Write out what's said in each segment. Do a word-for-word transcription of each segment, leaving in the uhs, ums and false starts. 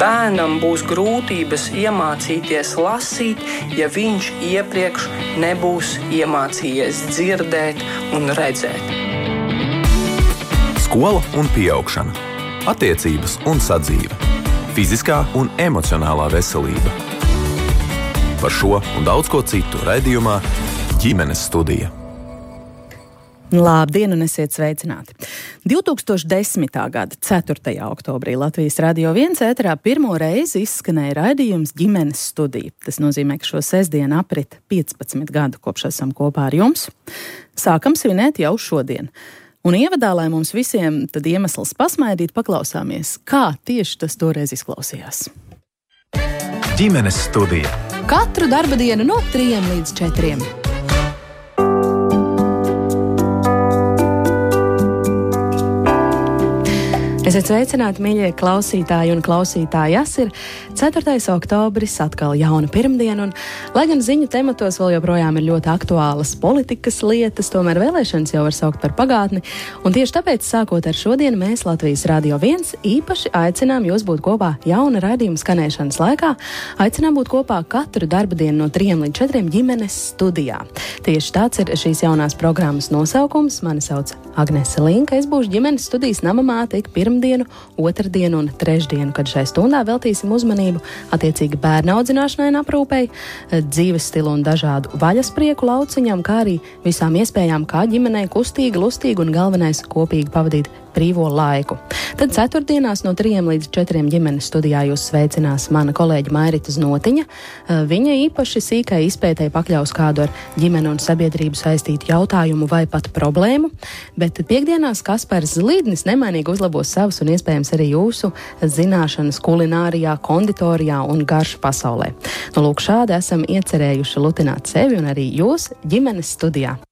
bērnam būs grūtības iemācīties lasīt, ja viņš iepriekš nebūs iemācījies dzirdēt un redzēt. Skola un pieaugšana, attiecības un sadzīve, fiziskā un emocionālā veselība. Par šo un daudz ko citu raidījumā Ģimenes studija. Labdien un esiet sveicināti! divtūkstoš desmitā gada ceturtajā oktobrī Latvijas Radio viens ēterā pirmo reizi izskanēja raidījums Ģimenes studija. Tas nozīmē, ka šo sestdienu aprit piecpadsmit gadu, kopš esam kopā ar jums. Sākam svinēt jau šodien. Un ievadā, lai mums visiem tad iemesls pasmaidīt, paklausāmies, kā tieši tas toreiz izklausījās. Ģimenes studija. Katru darba dienu no trījiem līdz četriem. Esiet sveicināti, mīļie klausītāji un klausītājas. Ir ceturtais oktobris, atkal jauna pirmdiena, un, lai gan ziņu tematos vēl joprojām ir ļoti aktuālas politikas lietas, tomēr vēlēšanas jau var saukt par pagātni, un tieši tāpēc, sākot ar šodienu, mēs Latvijas Radio viens īpaši aicinām jūs būt kopā jauna raidījuma skanēšanas laikā, aicinām būt kopā katru darba dienu no trījiem līdz četriem ģimenes studijā. Tieši tāds ir šīs jaunās programmas nosaukums. Mani sauc Agnese Linka, es būšu ģimenes studijas namamāte ik pirmdienu, otrdienu un trešdienu, kad šai stundā veltīsim uzmanību attiecīgi bērna audzināšanai un aprūpei, dzīves stilu un dažādu vaļasprieku lauciņam, kā arī visām iespējām, kā ģimenei kustīgi, lustīgi un galvenais kopīgi pavadīt brīvo laiku. Tad ceturtdienās no trījiem līdz četriem ģimenes studijā jūs sveicinās mana kolēģe Mairita Znotiņa. Viņa īpaši sīkai izpētei pakļaus kādu ar ģimeni un sabiedrību saistītu jautājumu vai pat problēmu, bet piekdienās Kaspars Zlīdnis nemainīgi uzlabos savus un iespējams arī jūsu zināšanas kulinārijā, konditorijā un garšu pasaulē. Nu, lūk, šādi esam iecerējuši lutināt sevi un arī jūs ģimenes studijā.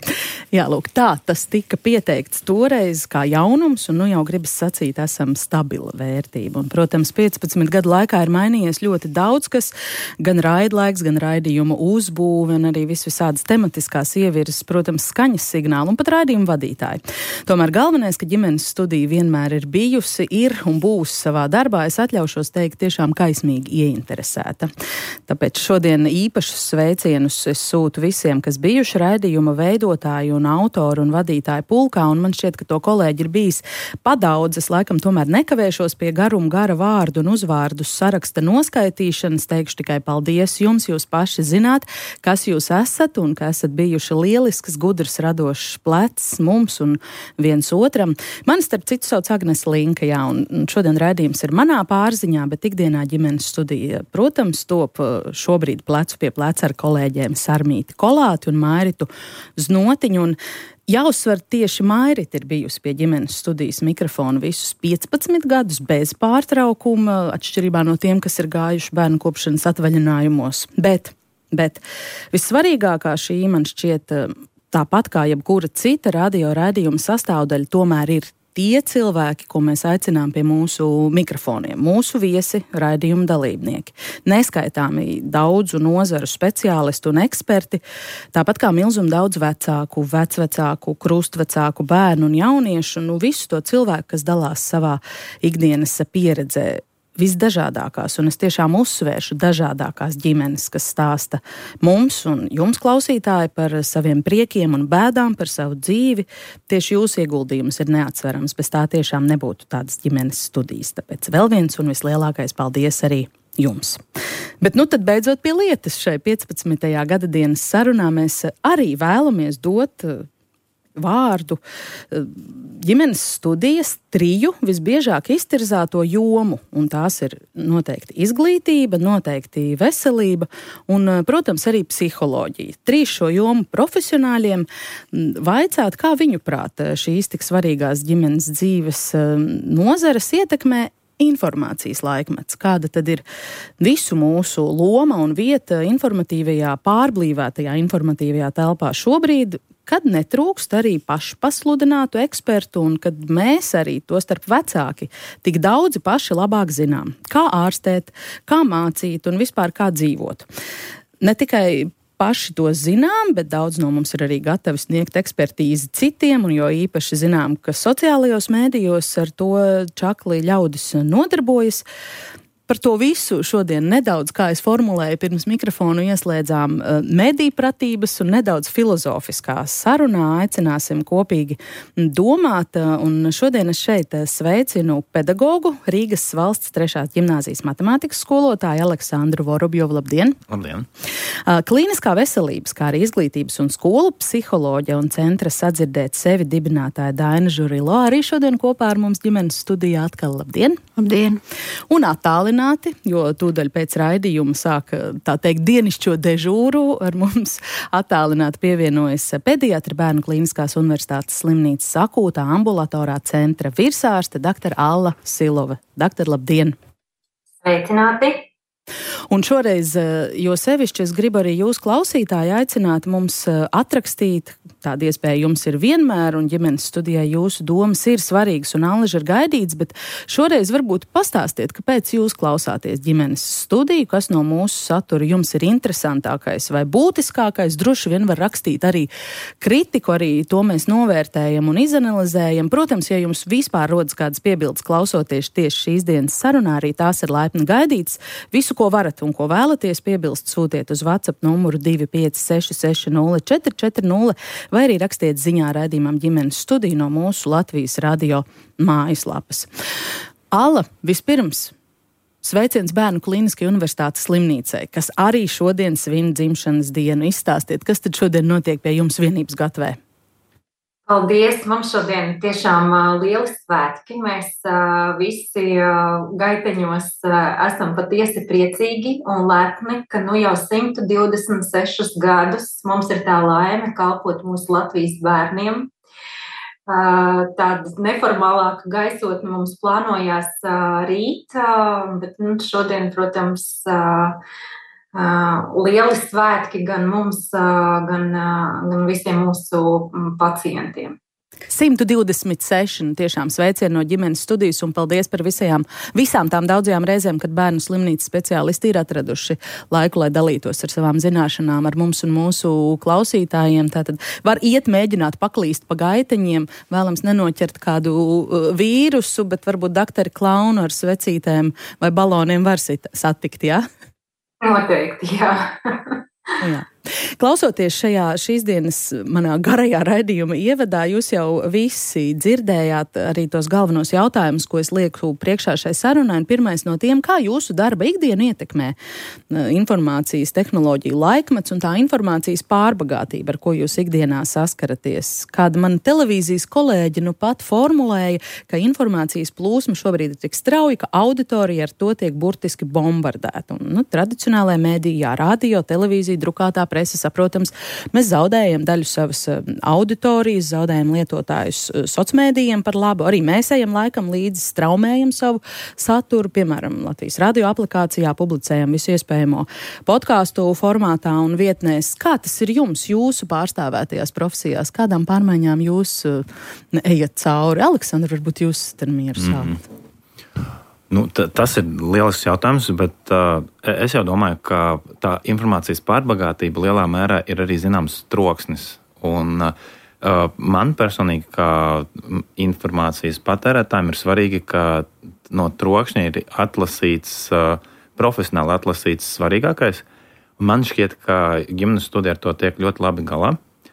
Jā, lūk, tā tas tika pieteikts toreiz kā jaunums, un nu jau gribas sacīt, esam stabila vērtība. Un, protams, piecpadsmit gadu laikā ir mainījies ļoti daudz, kas gan raidlaiks, gan raidījuma uzbūve, un arī vis visādas tematiskās ievirzes, protams, skaņas signāli un pat raidījuma vadītāji. Tomēr galvenais, ka ģimenes studija vienmēr ir bijusi, ir un būs savā darbā, es atļaušos teikt, tiešām kaismīgi ieinteresēta. Tāpēc šodien īpašus sveicienus es sūtu visiem, kas bijuši raidījuma veidotāji un autoru un vadītāju pulkā, un man šķiet, ka to kolēģi ir bijis padaudz. Es laikam tomēr nekavēšos pie garum gara vārdu un uzvārdu saraksta noskaitīšanas. Teikšu tikai paldies jums, jūs paši zināt, kas jūs esat un ka esat bijuši lielisks, gudrs, radošs plecs mums un viens otram. Mani starp citu sauc Agnese Linka, jā, un šodien raidījums ir manā pārziņā, bet ikdienā ģimenes studija, protams, top šobrīd plecu pie pleca ar kolēģiem Sarmīti Kolāti un Mairitu Znotiņu. Un jāuzsver, tieši Mairita ir bijusi pie ģimenes studijas mikrofona visus piecpadsmit gadus bez pārtraukuma, atšķirībā no tiem, kas ir gājuši bērnu kopšanas atvaļinājumos. Bet, bet vissvarīgākā šī man šķiet, tāpat kā jebkura cita radio raidījuma sastāvdaļa, tomēr ir tie cilvēki, ko mēs aicinām pie mūsu mikrofoniem, mūsu viesi, raidījuma dalībnieki. Neskaitāmi daudzu nozaru speciālistu un eksperti, tāpat kā milzum daudz vecāku, vecvecāku, krustvecāku, bērnu un jauniešu, nu visu to cilvēku, kas dalās savā ikdienas pieredzē. Visdažādākās, un es tiešām uzsvēršu dažādākās ģimenes, kas stāsta mums un jums, klausītāji, par saviem priekiem un bēdām, par savu dzīvi. Tieši jūsu ieguldījums ir neatsverams, bez tā tiešām nebūtu tādas ģimenes studijas. Tāpēc vēl viens un vislielākais paldies arī jums. Bet nu tad beidzot pie lietas šai piecpadsmitajā gada dienas sarunā mēs arī vēlamies dot vārdu ģimenes studijas triju visbiežāk iztirzāto jomu, un tās ir noteikti izglītība, noteikti veselība un, protams, arī psiholoģija. Trīs šo jomu profesionāļiem vaicāt, kā viņu prāt šīs tik svarīgās ģimenes dzīves nozares ietekmē informācijas laikmets. Kāda tad ir visu mūsu loma un vieta informatīvajā, pārblīvētajā informatīvajā telpā šobrīd, kad netrūkst arī pašpasludinātu ekspertu un kad mēs arī, to starp vecāki, tik daudzi paši labāk zinām, kā ārstēt, kā mācīt un vispār kā dzīvot. Ne tikai paši to zinām, bet daudz no mums ir arī gatavi sniegt ekspertīzi citiem, un jo īpaši zinām, ka sociālajos mēdījos ar to čakli ļaudis nodarbojas. Par to visu šodien nedaudz, kā es formulēju, pirms mikrofonu ieslēdzām mediju pratības un nedaudz filozofiskā sarunā aicināsim kopīgi domāt. Un šodien es šeit sveicinu pedagogu, Rīgas valsts trešās ģimnāzijas matemātikas skolotāju Aleksandru Vorobjovu. Labdien! Labdien! Klīniskā veselības, kā arī izglītības un skolu psiholoģa un centra Sadzirdēt sevi dibinātāja Daina Žurilo arī šodien kopā ar mums ģimenes studijā atkal. Labdien! Labdien! Un attālināti, jo tūdaļ pēc raidījuma sāk, tā teikt, dienišķo dežūru. Ar mums attālināti pievienojas pediatra Bērnu Klīniskās universitātes slimnīcas akūtā ambulatorā centra virsārste doktora Alla Silova. Doktor, labdien! Sveicināti! Un šoreiz, jo sevišķi es gribu arī jūs klausītāji aicināt mums atrakstīt, tāda iespēja jums ir vienmēr, un ģimenes studijai jūsu domas ir svarīgas un Allaž ir gaidīts, bet šoreiz varbūt pastāstiet, kāpēc jūs klausāties ģimenes studiju, kas no mūsu satura jums ir interesantākais vai būtiskākais. Droši vien var rakstīt arī kritiku, arī to mēs novērtējam un izanalizējam. Protams, ja jums vispār rodas kādas piebildes klausoties tieši šīs dienas sarunā, arī tās ir laipni gaidītas. Visu, ko varat un ko vēlaties piebilst, sūtiet uz WhatsApp numuru divi pieci seši seši nulle četri četri nulle vai arī rakstiet ziņā raidījumam ģimenes studiju no mūsu Latvijas radio mājaslapas. Alla, vispirms sveiciens Bērnu Klīniskajai universitātes slimnīcai, kas arī šodien svin dzimšanas dienu. Izstāstiet, kas tad šodien notiek pie jums vienības gatavē? Paldies! Mums šodien tiešām uh, lieli svētki. Mēs uh, visi uh, gaiteņos uh, esam patiesi priecīgi un lepni, ka nu jau simt divdesmit sešus gadus mums ir tā laime kalpot mūsu Latvijas bērniem. Uh, tāda neformālāka gaisotne mums plānojās uh, rīt, uh, bet nu, šodien, protams, uh, Uh, lieli svētki gan mums, uh, gan, uh, gan visiem mūsu um, pacientiem. simt divdesmit seši, tiešām sveicieni no ģimenes studijas un paldies par visajām, visām tām daudzajām reizēm, kad bērnu slimnīcas speciālisti ir atraduši laiku, lai dalītos ar savām zināšanām ar mums un mūsu klausītājiem. Tātad var iet mēģināt paklīst pa gaiteņiem, vēlams nenoķert kādu uh, vīrusu, bet varbūt doktori klaunu ar svecītēm vai baloniem var sit, satikt, jā? Ja? Noteikti, jā. jā. Klausoties šajā šīs dienas manā garajā raidījuma ievadā, jūs jau visi dzirdējāt arī tos galvenos jautājumus, ko es lieku priekšā šai sarunai. Un pirmais no tiem, kā jūsu darba ikdienu ietekmē informācijas tehnoloģiju laikmets un tā informācijas pārbagātība, ar ko jūs ikdienā saskaraties. Kāda man televīzijas kolēģi nu pat formulēja, ka informācijas plūsma šobrīd ir tik strauja, ka auditorija ar to tiek burtiski bombardēta. Un, nu, tradicionālajā mēdījā, radio, televīzija, drukātā presa, saprotams, mēs zaudējam daļu savas auditorijas, zaudējam lietotājus socmēdījiem par labu, arī mēs ejam laikam līdzi, straumējam savu saturu, piemēram, Latvijas radio aplikācijā, publicējam visu iespējamo podkāstu formātā un vietnēs. Kā tas ir jums, jūsu pārstāvētajās profesijās? Kādām pārmaiņām jūs ejat cauri? Aleksandra, varbūt jūs tad mieru sākt. Mm-hmm. Nu, t- tas ir lielisks jautājums, bet uh, es jau domāju, ka tā informācijas pārbagātība lielā mērā ir arī zināms troksnis. Un uh, man personīgi, kā informācijas patērētājiem, ir svarīgi, ka no trokšņa ir atlasīts, uh, profesionāli atlasīts svarīgākais. Un man šķiet, ka ģimenes studija ar to tiek ļoti labi galā.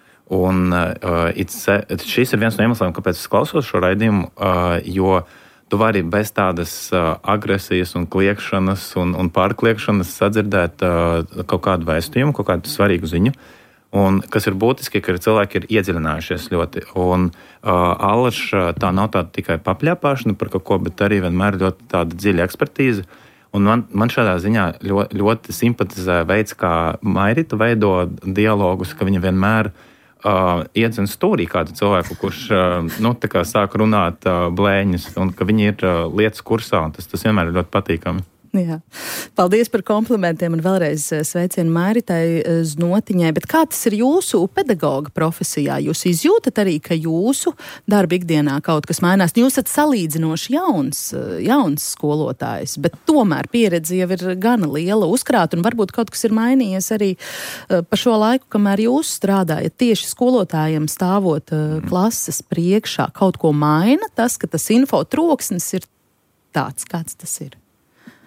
Un uh, šis ir viens no iemesliem, kāpēc es klausos šo raidījumu, uh, jo tu vari bez tādas uh, agresijas un kliekšanas un, un pārkliekšanas sadzirdēt uh, kaut kādu vēstījumu, kaut kādu svarīgu ziņu. Un kas ir būtiski, ka cilvēki ir iedziļinājušies ļoti. Un uh, Allaž tā nav tāda tikai papļāpāšana par kaut ko, bet arī vienmēr ļoti tāda dziļa ekspertīze. Un man, man šādā ziņā ļoti, ļoti simpatizē veids, kā Mairita veido dialogus, ka viņa vienmēr Uh, iedzen stūrī kādu cilvēku, kurš uh, nu, tā kā sāk runāt uh, blēņas, un ka viņi ir uh, lietas kursā, un tas, tas vienmēr ir ļoti patīkami. Jā. Paldies par komplimentiem un vēlreiz sveicienu Mairitai Znotiņai. Bet kā tas ir jūsu pedagoga profesijā? Jūs izjūtat arī, ka jūsu darba ikdienā kaut kas mainās? Jūs esat salīdzinoši jauns, jauns skolotājs, bet tomēr pieredze jau ir gana liela uzkrāta un varbūt kaut kas ir mainījies arī pa šo laiku, kamēr jūs strādājat tieši skolotājiem stāvot mm. klases priekšā. Kaut ko maina tas, ka tas info troksnis ir tāds, kāds tas ir?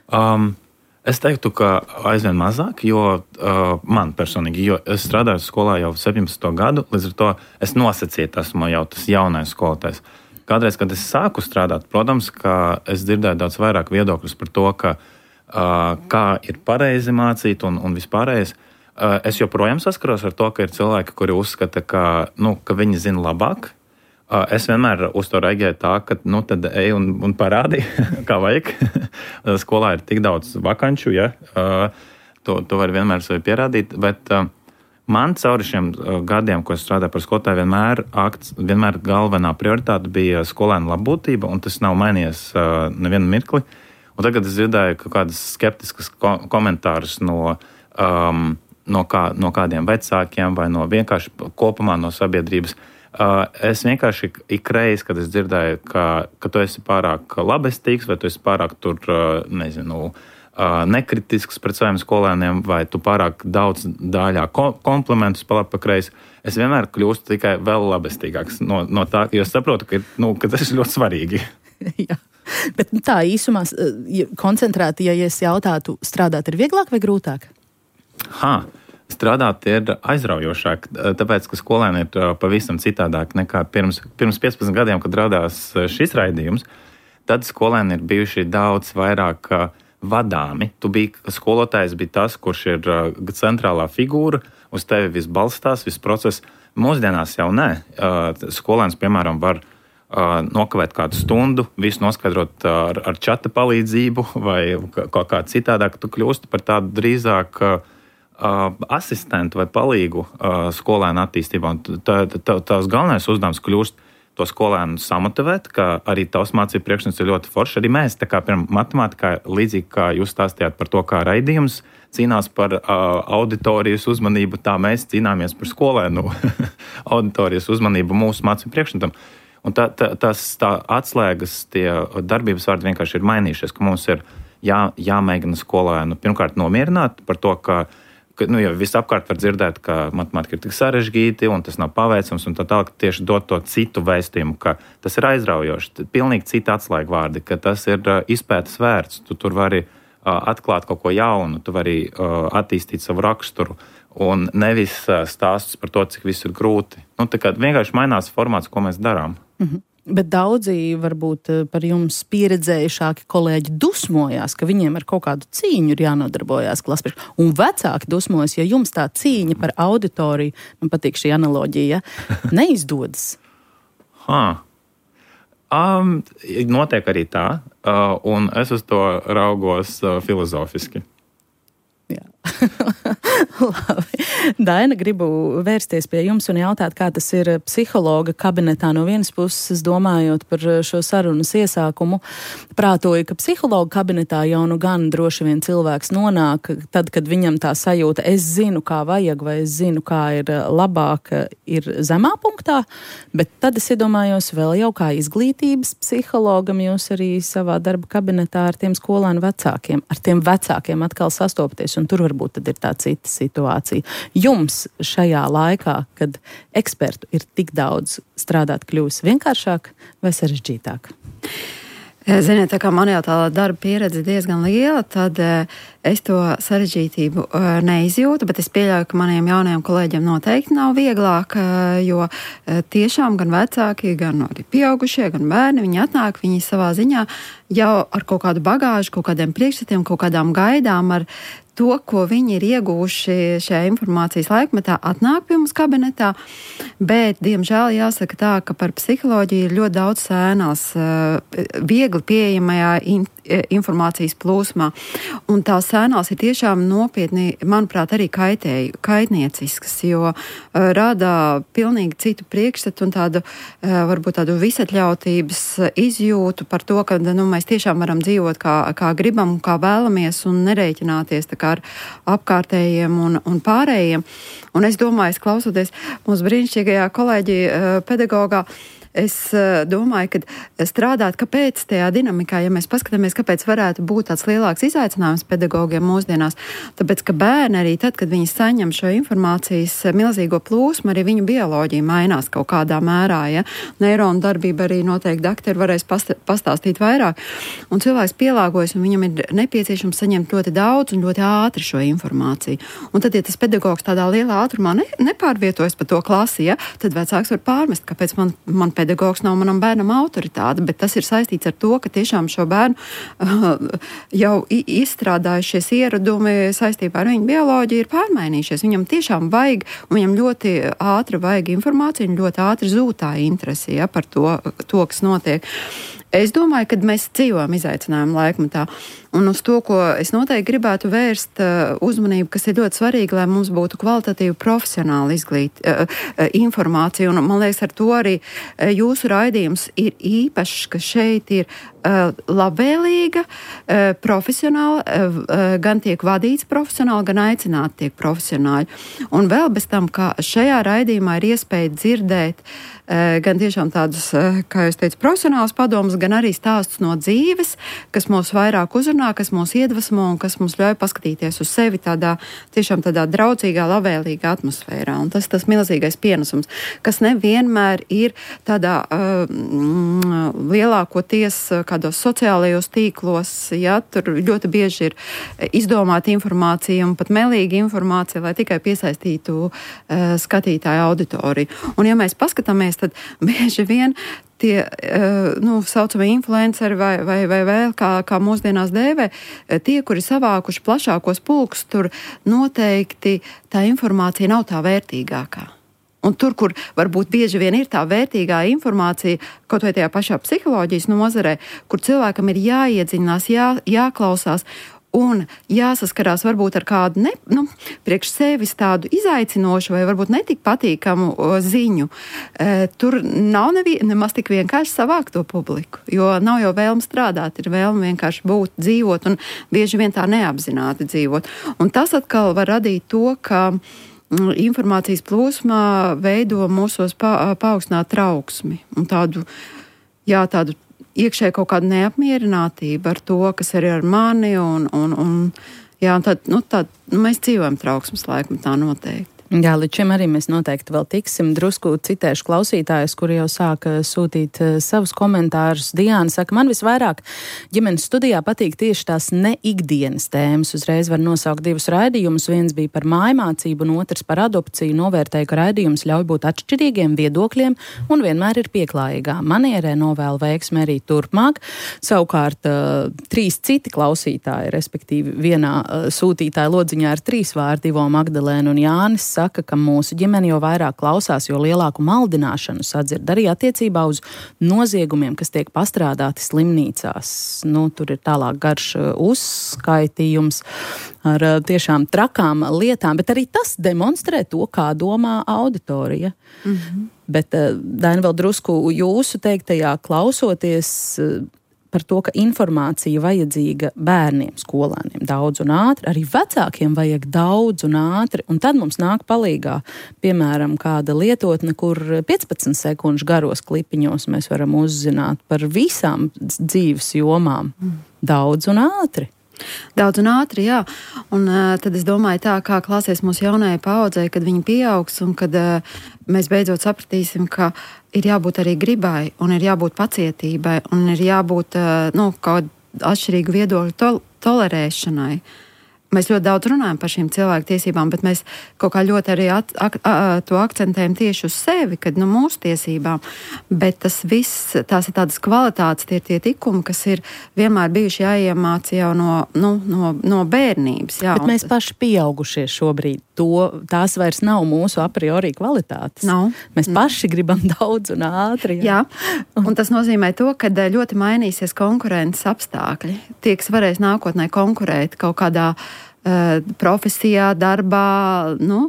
Um, es teiktu, ka aizvien mazāk, jo uh, man personīgi, jo es strādāju skolā jau septiņpadsmito gadu, līdz ar to es nosacīti esmu jau tas jaunais skolotājs. Kādreiz, kad es sāku strādāt, protams, ka es dzirdēju daudz vairāk viedokļus par to, ka, uh, kā ir pareizi mācīt un, un vispārējais. Uh, es joprojām saskaros ar to, ka ir cilvēki, kuri uzskata, ka, nu, ka viņi zina labāk. Uh, es vienmēr uz to reaģēju tā, ka nu, tad ej un, un parādi, kā vajag. Skolā ir tik daudz vakanču, ja? uh, to, to var vienmēr sevi pierādīt, bet uh, man cauri šiem uh, gadiem, ko es strādāju par skolotāju, vienmēr, akts, vienmēr galvenā prioritāte bija skolēnu labbūtība, un tas nav mainījies uh, nevienu mirkli. Un tagad es dzirdēju kaut kādas skeptiskas ko- komentārus no, um, no, kā, no kādiem vecākiem vai no vienkārši kopumā no sabiedrības. Uh, es vienkārši ikreiz, kad es dzirdēju, ka, ka tu esi pārāk labestīgs vai tu esi pārāk tur, uh, nezinu, uh, nekritisks pret saviem skolēniem vai tu pārāk daudz daļā ko- komplimentus pa labi pa kreisi, es vienmēr kļūstu tikai vēl labestīgāks no, no tā, jo es saprotu, ka, nu, ka tas ir ļoti svarīgi. Jā. Bet nu, tā īsumā koncentrēti, ja es jautātu, strādāt ir vieglāk vai grūtāk? Ha. Strādāt ir aizraujošāk, tāpēc, ka skolēni ir pavisam citādāk nekā pirms, pirms piecpadsmit gadiem, kad radās šis raidījums. Tad skolēni ir bijuši daudz vairāk vadāmi. Tu biji, skolotājs bija tas, kurš ir centrālā figūra, uz tevi viss balstās, viss process. Mūsdienās jau nē. Skolēns, piemēram, var nokavēt kādu stundu, visu noskaidrot ar, ar čata palīdzību vai kaut kā citādāk. Tu kļūsti par tādu drīzāk Uh, asistentu vai palīgu uh, skolēnu attīstībā. Tā, tā, tās galvenais uzdevums kļūst to skolēnu samotivēt, ka arī tavs mācību priekšnieks ir ļoti foršs. Arī mēs, tā kā piemēram matemātikā, līdzīgi kā jūs stāstījāt par to, kā raidījums cīnās par uh, auditorijas uzmanību, tā mēs cīnāmies par skolēnu auditorijas uzmanību mūsu mācību priekšnietam. Un tā, tā, tās tā atslēgas, tie darbības vārdi vienkārši ir mainījušies, ka mums ir jā, jāmēģina skolēnu pirmkārt nomierināt par to, ka Ka, nu, ja visapkārt var dzirdēt, ka matemātika ir tik sarežģīti un tas nav paveicams, un tā tālāk tieši dot to citu vēstījumu, ka tas ir aizraujoši, pilnīgi cita atslēga vārdi, ka tas ir uh, izpētes vērts. Tu tur vari uh, atklāt kaut ko jaunu, tu vari uh, attīstīt savu raksturu un nevis uh, stāstus par to, cik viss ir grūti. Nu, tā kā vienkārši mainās formāts, ko mēs darām. Mhm. Bet daudzi varbūt par jums pieredzējušāki kolēģi dusmojās, ka viņiem ar kaut kādu cīņu ir jānodarbojās klasē. Un vecāki dusmojas, ja jums tā cīņa par auditoriju, man patīk šī analoģija, neizdodas. Ha. Um, notiek arī tā, uh, un es uz to raugos uh, filozofiski. Jā. Labi. Daina, gribu vērsties pie jums un jautāt, kā tas ir psihologa kabinetā. No vienas puses, domājot par šo sarunas iesākumu, prātoju, ka psihologa kabinetā jau nu gan droši vien cilvēks nonāk, tad, kad viņam tā sajūta, es zinu, kā vajag, vai es zinu, kā ir labāk, ir zemā punktā, bet tad es iedomājos vēl jau kā izglītības psihologam, jūs arī savā darba kabinetā ar tiem skolēnu vecākiem, ar tiem vecākiem atkal sastopaties, un tur varbūt tad ir tā cita situācija. Jums šajā laikā, kad ekspertu ir tik daudz, strādāt kļūs vienkāršāk vai sarežģītāk? Ziniet, tā kā man jau tā darba pieredze diezgan liela, tad es to sarežģītību neizjūtu, bet es pieļauju, ka maniem jaunajiem kolēģiem noteikti nav vieglāk, jo tiešām gan vecāki, gan arī pieaugušie, gan bērni, viņi atnāk, viņi savā ziņā jau ar kaut kādu bagāžu, kaut kādiem priekšstatiem, kaut kādām gaidām, ar to, ko viņi ir ieguvuši šajā informācijas laikmetā, atnāk pie mums kabinetā, bet, diemžēl, jāsaka tā, ka par psiholoģiju ir ļoti daudz sēnās, viegli pieejamajā in, informācijas plūsmā, un tās sēnās ir tiešām nopietni, manuprāt, arī kaitēju, kaitnieciskas, jo rada pilnīgi citu priekšstatu un tādu, varbūt tādu visatļautības izjūtu par to, ka nu, mēs tiešām varam dzīvot kā, kā gribam, kā vēlamies un nerēķināties tā kā ar apkārtējiem un, un pārējiem. Un es domāju, es klausoties mūsu brīnišķīgajā kolēģi pedagogā, es domāju, ka strādāt, kāpēc tajā dinamikā, ja mēs paskatāmies, kāpēc varētu būt tāds lielāks izaicinājums pedagogiem mūsdienās, tāpēc, ka bērni arī tad, kad viņi saņem šo informācijas milzīgo plūsmu, arī viņu bioloģija mainās kaut kādā mērā, ja. Neironu darbība arī noteikti daktori varēs pastāstīt vairāk. Un cilvēks pielāgojas, un viņam ir nepieciešams saņemt ļoti daudz un ļoti ātri šo informāciju. Un tad, ja tas pedagogs tādā lielā ātrumā ne, nepārvietojas pa to klasi, ja, tad vecāks var pārmest, kāpēc man, man pedagogs nav manam bērnam autoritāte, bet tas ir saistīts ar to, ka tiešām šo bērnu uh, jau izstrādājušies ieradumi saistībā ar viņu bioloģiju ir pārmainījušies. Viņam tiešām vajag, un viņam ļoti ātri vajag informāciju un ļoti ātri zūtā interesi, ja, par to, to, kas notiek. Es domāju, ka mēs dzīvojam izaicinājumu laikmetā, un uz to, ko es noteikti gribētu vērst uh, uzmanību, kas ir ļoti svarīgi, lai mums būtu kvalitatīva profesionāla izglīt, uh, uh, informācija, un man liekas, ar to arī uh, jūsu raidījums ir īpašs, ka šeit ir uh, labvēlīga, uh, profesionāla, uh, uh, gan tiek vadīts profesionāli, gan aicināti tiek profesionāļi. Un vēl bez tam, ka šajā raidījumā ir iespēja dzirdēt gan tiešām tādus, kā jūs teicu, profesionālus padomus, gan arī stāstus no dzīves, kas mūs vairāk uzrunā, kas mūs iedvesmo un kas mums ļauj paskatīties uz sevi tādā, tiešām tādā draudzīgā, labvēlīgā atmosfērā. Un tas tas milzīgais pienesums, kas nevienmēr ir tādā uh, lielākoties kādos sociālajos tīklos, ja, tur ļoti bieži ir izdomāta informācija un pat melīga informācija, lai tikai piesaistītu uh, skatītāju auditoriju. Un ja mēs paskatāmies, tad bieži vien tie, nu, saucamie influenceri vai, vai, vai vēl, kā, kā mūsdienās dēvē, tie, kuri savākuši plašākos pulkus, tur noteikti tā informācija nav tā vērtīgākā. Un tur, kur varbūt bieži vien ir tā vērtīgā informācija, kaut vai tajā pašā psiholoģijas nozarē, kur cilvēkam ir jāiedziļinās, jā, jāklausās, un jāsaskarās varbūt ar kādu ne, nu, priekš sevis tādu izaicinošu vai varbūt netik patīkamu o, ziņu. E, tur nav nevi, nemaz tik vienkārši savākt to publiku, jo nav jau vēlme strādāt, ir vēlme vienkārši būt, dzīvot un bieži vien tā neapzināti dzīvot. Un tas atkal var radīt to, ka informācijas plūsmā veido mūsos pa, paaugstināt trauksmi un tādu, jā, tādu iekšēji kaut kāda neapmierinātība ar to, kas ir ar mani, un, un, un, jā, un tad, nu, tad, nu, mēs dzīvojam trauksmes laikmetā noteikti. Jā, līdz šim arī mēs noteikti vēl tiksim. Drusku citēšu klausītājus, kuri jau sāka sūtīt uh, savus komentārus. Diāna saka, man visvairāk ģimenes studijā patīk tieši tās ne ikdienas tēmas. Uzreiz var nosaukt divus raidījumus. Viens bija par mājmācību un otrs par adopciju. Novērtēju, ka raidījums ļauj būt atšķirīgiem viedokļiem un vienmēr ir pieklājīgā manierē. Novēlu veiksmi arī turpmāk. Savukārt uh, trīs citi klausītāji, respektīvi vienā uh, sūtītāja lodziņā ir trīs vārdi, Ivo, Magdalēna un Jānis, saka, ka mūsu ģimene jo vairāk klausās, jo lielāku maldināšanu sadzird arī attiecībā uz noziegumiem, kas tiek pastrādāti slimnīcās. Nu, tur ir tālāk garš uzskaitījums ar tiešām trakām lietām, bet arī tas demonstrē to, kā domā auditorija. Mm-hmm. Bet, Daina, vēl drusku jūsu teiktajā klausoties par to, ka informācija vajadzīga bērniem, skolēniem daudz un ātri, arī vecākiem vajag daudz un ātri, un tad mums nāk palīgā, piemēram, kāda lietotne, kur piecpadsmit sekundžu garos klipiņos mēs varam uzzināt par visām dzīves jomām daudz un ātri. Daudz un ātri, jā. Un uh, tad es domāju tā, kā klāsies mūsu jaunajai paaudzei, kad viņi pieaugs un kad uh, mēs beidzot sapratīsim, ka ir jābūt arī gribai un ir jābūt pacietībai un ir jābūt uh, nu, kaut atšķirīgu viedokļu tol- tolerēšanai. Mēs ļoti daudz runājam par šīm cilvēku tiesībām, bet mēs kaut kā ļoti arī at, ak, a, to akcentējam tieši uz sevi, kad nu mūsu tiesībām. Bet tas viss, tās ir tādas kvalitātes, tie ir tie tikumi, kas ir vienmēr bijuši jāiemāc jau no, nu, no, no bērnības. Jā, bet mēs paši pieaugušie šobrīd, to, tās vairs nav mūsu a priori kvalitātes. Nav. Mēs paši gribam daudz un ātri. Jā, jā. Un tas nozīmē to, ka ļoti mainīsies konkurences apstākļi. Tie, kas varēs nākotnē konkurēt kaut kādā Uh, profesijā, darbā, nu,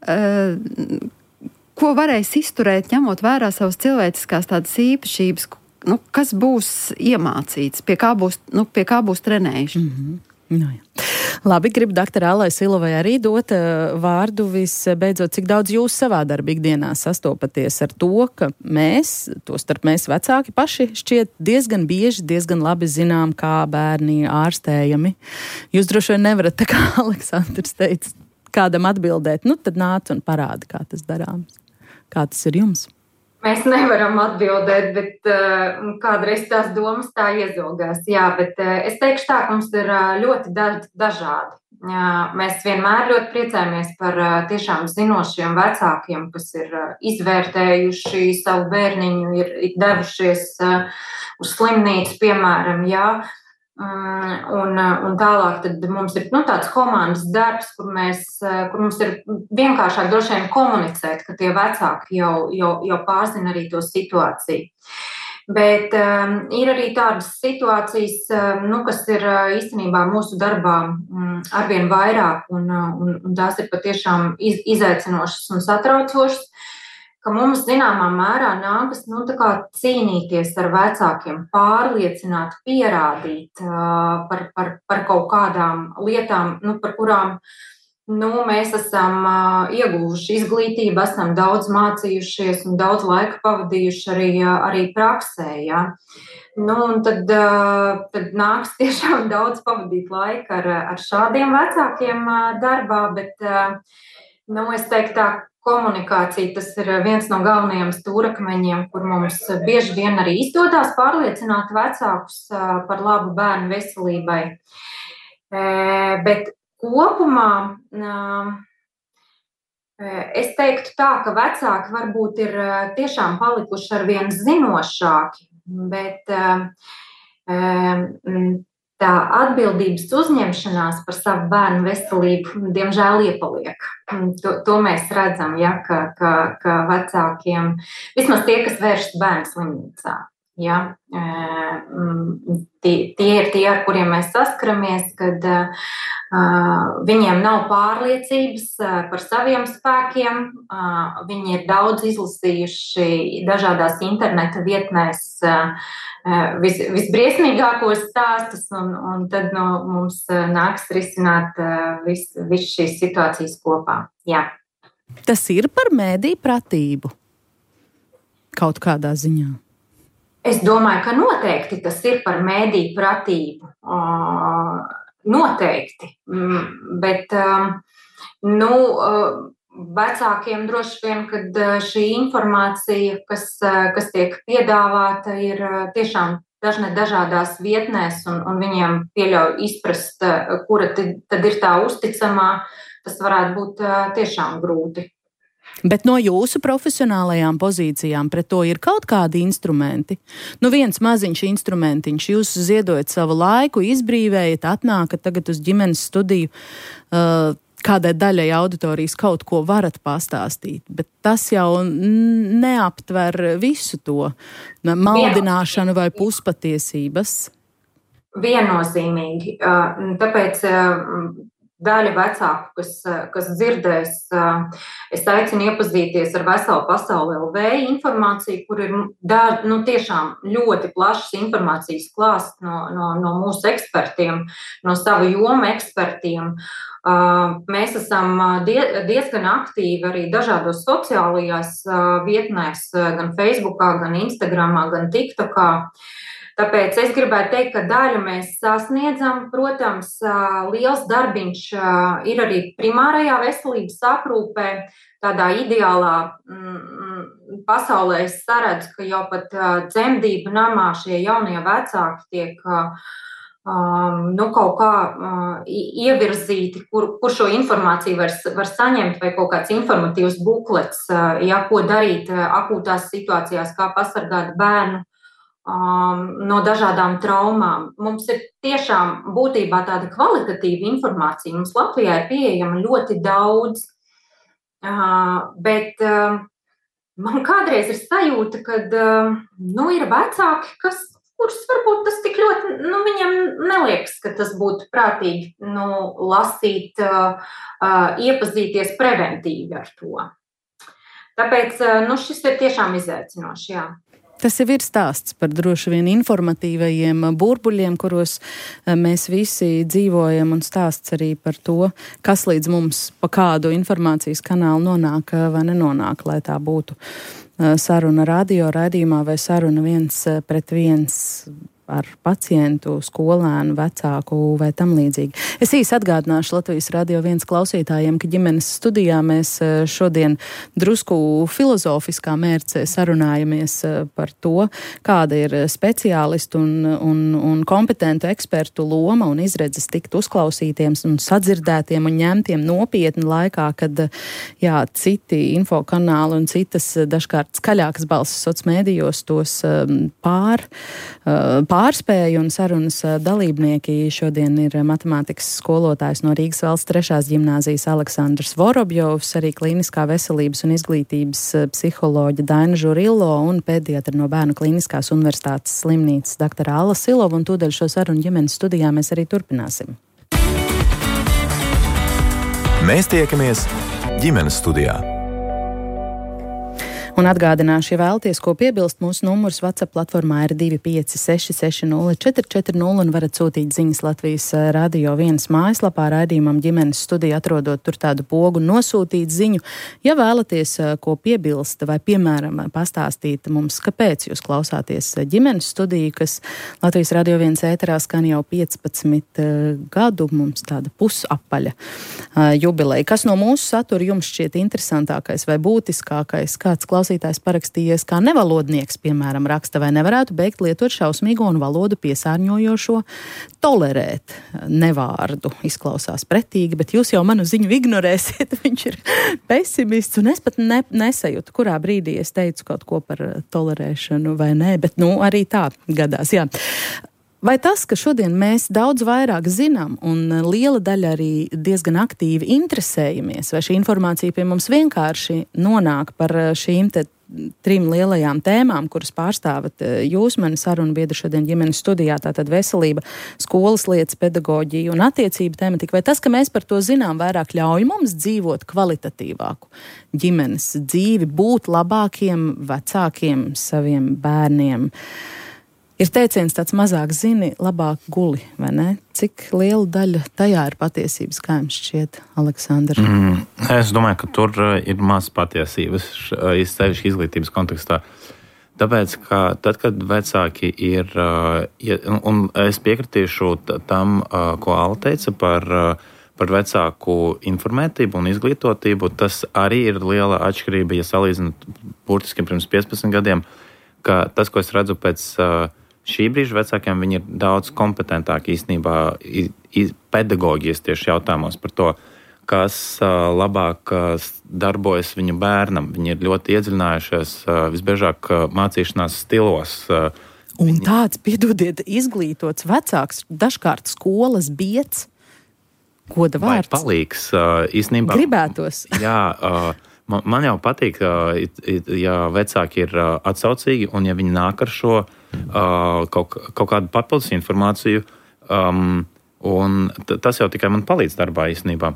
uh, ko varēs izturēt, ņemot vērā savas cilvēciskās tādas īpašības, nu, kas būs iemācīts, pie kā būs, nu, pie kā būs trenējuši. Mm-hmm. No, jā. Labi, gribu doktorai Allai Silovai arī dot vārdu visbeidzot, cik daudz jūs savā darba ikdienā sastopaties ar to, ka mēs, to starp mēs vecāki paši šķiet diezgan bieži, diezgan labi zinām, kā bērni ārstējami. Jūs droši vien nevarat, tā kā Aleksandrs teica, kādam atbildēt, nu tad nāc un parādi, kā tas darāms. Kā tas ir jums? Mēs nevaram atbildēt, bet uh, kādreiz tās domas tā iezogās. Jā, bet uh, es teikšu tā, ka mums ir uh, ļoti da- dažādi. Uh, mēs vienmēr ļoti priecājamies par uh, tiešām zinošiem vecākiem, kas ir uh, izvērtējuši savu bērniņu, ir, ir devušies uh, uz slimnīcu, piemēram, jā. Un, un tālāk tad mums ir nu, tāds komandas darbs, kur, mēs, kur mums ir vienkāršāk droši vien komunicēt, ka tie vecāki jau, jau, jau pārzina arī to situāciju. Bet um, ir arī tādas situācijas, um, nu, kas ir uh, īstenībā mūsu darbā um, arvien vairāk, un, un, un tās ir patiešām iz, izaicinošas un satraucošas, ka mums zināmā mērā nākas nu, tā kā cīnīties ar vecākiem, pārliecināt, pierādīt uh, par, par, par kaut kādām lietām, nu, par kurām nu, mēs esam uh, ieguvuši izglītību, esam daudz mācījušies un daudz laika pavadījuši arī, arī praksē. Ja? Nu, un tad, uh, tad nāks tiešām daudz pavadīt laika ar, ar šādiem vecākiem uh, darbā, bet uh, nu, es teiktu tā, komunikācija, tas ir viens no galvenajiem stūrakmeņiem, kur mums bieži vien arī izdodās pārliecināt vecākus par labu bērnu veselībai. Bet kopumā es teiktu tā, ka vecāki varbūt ir tiešām palikuši arvien zinošāki, bet tā atbildības uzņemšanās par savu bērnu veselību, diemžēl, iepaliek. To, to mēs redzam, ja, ka, ka, ka vecākiem, vismaz tie, kas vēršas bērnu slimnīcā, ja, tie, tie ir tie, ar kuriem mēs saskaramies, kad uh, viņiem nav pārliecības par saviem spēkiem, uh, viņi ir daudz izlasījuši dažādās interneta vietnēs, uh, Vis, visbriesmīgākos stāstus, un, un tad no, mums nāks risināt visu vis šīs situācijas kopā. Jā. Tas ir par mēdīju pratību kaut kādā ziņā? Es domāju, ka noteikti tas ir par mēdīju pratību. Noteikti. Bet, nu, vecākiem droši vien, kad šī informācija, kas, kas tiek piedāvāta, ir tiešām dažne dažādās vietnēs, un, un viņiem pieļauj izprast, kura tad ir tā uzticamā, tas varētu būt tiešām grūti. Bet no jūsu profesionālajām pozīcijām pret to ir kaut kādi instrumenti? Nu, viens maziņš instrumentiņš, jūs ziedojat savu laiku, izbrīvējat, atnākat tagad uz ģimenes studiju, uh, kādai daļai auditorijas kaut ko varat pastāstīt, bet tas jau neaptver visu to maldināšanu vai puspatiesības. Viennozīmīgi. Tāpēc daļa vecāku, kas, kas dzirdēs, es aicinu iepazīties ar Veselu pasauli L V informāciju, kur ir da, nu, tiešām ļoti plašs informācijas klāsts no, no, no mūsu ekspertiem, no savu jomu ekspertiem. Mēs esam diezgan aktīvi arī dažādos sociālajās vietnēs, gan Facebookā, gan Instagramā, gan TikTokā. Tāpēc es gribētu teikt, ka daļu mēs sasniedzam. Protams, liels darbiņš ir arī primārajā veselības aprūpē. Tādā ideālā pasaulē es saredzu, ka jau pat dzemdību namā šie jaunie vecāki tiek nu, kaut kā ievirzīti, kur, kur šo informāciju var, var saņemt, vai kaut kāds informatīvs buklets, ja, ko darīt akūtās situācijās, kā pasargāt bērnu no dažādām traumām. Mums ir tiešām būtībā tāda kvalitatīva informācija. Mums Latvijā ir pieejama ļoti daudz, bet man kādreiz ir sajūta, ka nu, ir vecāki, kas, kurus varbūt tas tik ļoti, nu, viņam neliekas, ka tas būtu prātīgi nu, lasīt, iepazīties preventīvi ar to. Tāpēc nu, šis ir tiešām izaicinoši, jā. Tas jau ir stāsts par droši vien informatīvajiem burbuļiem, kuros mēs visi dzīvojam, un stāsts arī par to, kas līdz mums pa kādu informācijas kanālu nonāk vai nenonāk, lai tā būtu saruna radio raidījumā vai saruna viens pret viens ar pacientu, skolēnu, vecāku vai tam līdzīgi. Es īsi atgādināšu Latvijas Radio viens klausītājiem, ka ģimenes studijā mēs šodien drusku filozofiskā mērcē sarunājamies par to, kāda ir speciālistu un, un, un kompetentu ekspertu loma un izredzes tikt uzklausītiem un sadzirdētiem un ņemtiem nopietni laikā, kad jā, citi infokanāli un citas dažkārt skaļākas balsis socmēdījos tos pār, pār Pārspēju un sarunas dalībnieki šodien ir matemātikas skolotājs no Rīgas valsts trešās ģimnāzijas Aleksandrs Vorobjovs, arī klīniskā veselības un izglītības psiholoģa Daina Žurillo un pēdiatra no Bērnu klīniskās universitātes slimnīcas doktora Alla Silova, un tūdaļ šo sarunu ģimenes studijā mēs arī turpināsim. Mēs tiekamies ģimenes studijā. Un atgādināšu, ja vēlaties, ko piebilst, mūsu numurs WhatsApp platformā ir divi pieci seši seši nulle četri četri nulle un varat sūtīt ziņas Latvijas Radio viens mājaslapā raidījumam ģimenes studija, atrodot tur tādu pogu nosūtīt ziņu. Ja vēlaties, ko piebilst vai, piemēram, pastāstīt mums, kāpēc jūs klausāties ģimenes studiju, kas Latvijas Radio viens ēterā skan jau piecpadsmit gadu, mums tāda pusapaļa jubileja. Kas no mūsu satura jums šķiet interesantākais vai būtiskākais? Kāds klausāties? Klausītājs parakstījies, kā nevalodnieks, piemēram, raksta, vai nevarētu beigt lietot šausmīgo un valodu piesārņojošo tolerēt nevārdu. Izklausās pretīgi, bet jūs jau manu ziņu ignorēsiet, viņš ir pesimists, un es pat ne, nesajūtu, kurā brīdī es teicu kaut ko par tolerēšanu vai nē, bet nu arī tā gadās, jā. Vai tas, ka šodien mēs daudz vairāk zinām un liela daļa arī diezgan aktīvi interesējamies, vai šī informācija pie mums vienkārši nonāk par šīm te trim lielajām tēmām, kuras pārstāvat jūs, mani sarunu biedri šodien ģimenes studijā, tātad veselība, skolas lietas, pedagoģija un attiecība tematika, vai tas, ka mēs par to zinām vairāk, ļauj mums dzīvot kvalitatīvāku ģimenes dzīvi, būt labākiem vecākiem saviem bērniem? Ir teiciens tāds mazāk zini, labāk guli, vai ne? Cik liela daļa tajā ir patiesības, kā jums šķiet, Aleksandrs? Mm, es domāju, ka tur ir maz patiesības, sevišķi izglītības kontekstā. Tāpēc, ka tad, kad vecāki ir, un es piekritīšu tam, ko Alla teica par, par vecāku informētību un izglītotību, tas arī ir liela atšķirība, ja salīdzinu burtiski pirms piecpadsmit gadiem, ka tas, ko es redzu pēc šī brīža vecākiem, viņi ir daudz kompetentāki īstenībā pedagoģijas tieši jautājumos par to, kas labāk darbojas viņu bērnam. Viņi ir ļoti iedziļinājušies visbiežāk mācīšanās stilos. Un tāds, piedodiet, izglītots vecāks, dažkārt skolas biedz, goda vārds. Vai palīgs īstenībā. Gribētos. Jā, man, man jau patīk, ja vecāki ir atsaucīgi un ja viņi nāk ar šo kaut, kaut kādu papildus informāciju, um, un t- tas jau tikai man palīdz darbā īstenībā.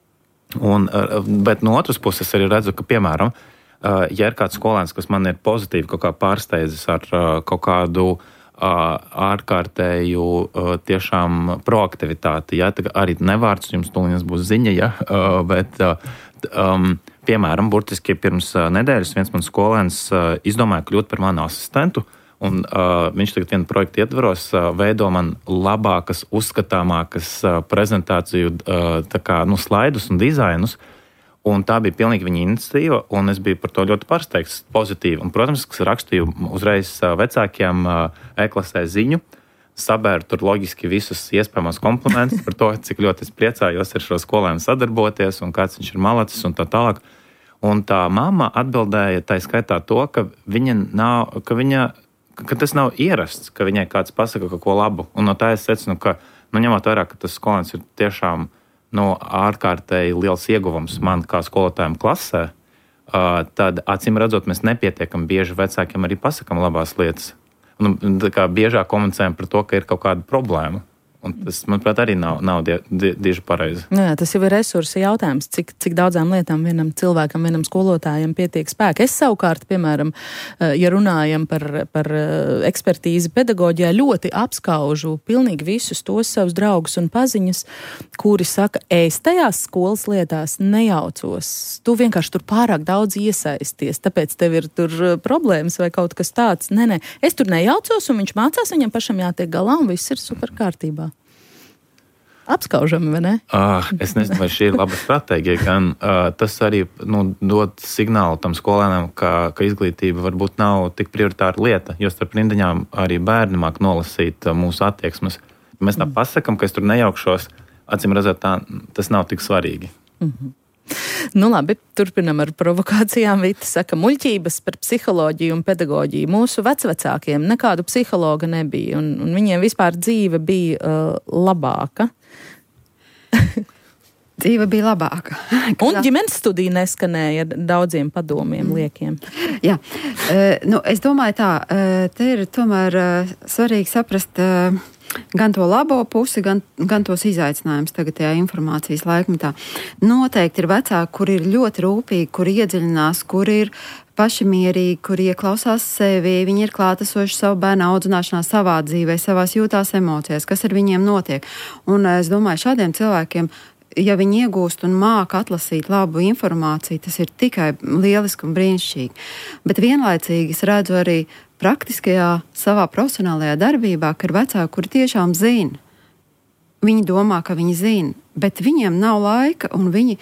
Un, bet no otras puses arī redzu, ka, piemēram, ja ir kāds skolēns, kas man ir pozitīvi kaut kā pārsteidzis ar kaut kādu ārkārtēju tiešām proaktivitāti, ja, arī nevārds, jums tūlīņas būs ziņa, ja, bet, um, piemēram, burtiski pirms nedēļas viens mans skolēns izdomāja kļūt par manu asistentu, un uh, viņš tagad vienu projektu ietvaros uh, veido man labākas, uzskatāmākas uh, prezentāciju uh, tā kā, nu, slaidus un dizainus, un tā bija pilnīgi viņa iniciatīva, un es biju par to ļoti pārsteigts pozitīvi. Un, protams, es rakstīju uzreiz uh, vecākiem uh, e-klasē ziņu, sabēru tur loģiski visus iespējamos komplimentus par to, cik ļoti es priecājos ar šo skolēnu sadarboties, un kāds viņš ir malacis un tā tālāk. Un tā mamma atbildēja tā skaitā to, ka viņa nav, ka viņa ka tas nav ierasts, ka viņai kāds pasaka kaut ko labu. Un no tā es secinu, ka, nu, ņemot vērā, ka tas skolēns ir tiešām, nu, ārkārtēji liels ieguvums man kā skolotājiem klasē, uh, tad, acīm redzot, mēs nepietiekam bieži vecākiem arī pasakam labās lietas. Un, tā kā biežāk komunicējam par to, ka ir kaut kāda problēma. Un tas, manuprāt, arī nav, nav die, die, dieži pareizi. Jā, tas jau ir resursa jautājums, cik, cik daudzām lietām vienam cilvēkam, vienam skolotājam pietiek spēka. Es savukārt, piemēram, ja runājam par, par ekspertīzi pedagoģijā, ļoti apskaužu pilnīgi visus tos savus draugus un paziņas, kuri saka, es tajās skolas lietās nejaucos. Tu vienkārši tur pārāk daudz iesaisties, tāpēc tev ir tur problēmas vai kaut kas tāds. Nē, nē, es tur nejaucos un viņš mācās, viņam pašam jātiek galā un viss ir super kārtībā. Apskaužami, vai ne? Uh, es nezinu, vai šī ir laba stratēģija, gan uh, tas arī nu, dod signālu tam skolēnam, ka, ka izglītība varbūt nav tik prioritāra lieta, jo starp rindiņām arī bērni māk nolasīt uh, mūsu attieksmes. Ja mēs tā pasakam, ka es tur nejaukšos, acīm redzot, tā, tas nav tik svarīgi. Mm-hmm. Nu labi, turpinam ar provokācijām. Vita saka, muļķības par psiholoģiju un pedagoģiju. Mūsu vecvecākiem nekādu psihologa nebija, un, un viņiem vispār dzīve bija uh, labāka. Dzīve bija labāka. Un ģimenes studija neskanēja ar daudziem padomiem liekiem. Jā, uh, nu, es domāju tā, uh, te ir tomēr uh, svarīgi saprast uh, gan to labo pusi, gan, gan tos izaicinājumus tagad tajā informācijas laikmetā. Noteikti ir vecāki, kuri ir ļoti rūpīgi, kuri iedziļinās, kuri ir paši mierīgi, kuri ieklausās sevi, viņi ir klātesoši savu bērnu audzināšanā, savā dzīvē, savās jūtās emocijās, kas ar viņiem notiek. Un es domāju, šādiem cilvēkiem, ja viņi iegūst un māca atlasīt labu informāciju, tas ir tikai lieliski un brīnišķīgi. Bet vienlaicīgi es redzu arī praktiskajā savā profesionālajā darbībā, ka ir vecāki, kuri tiešām zina. Viņi domā, ka viņi zina, bet viņiem nav laika un viņi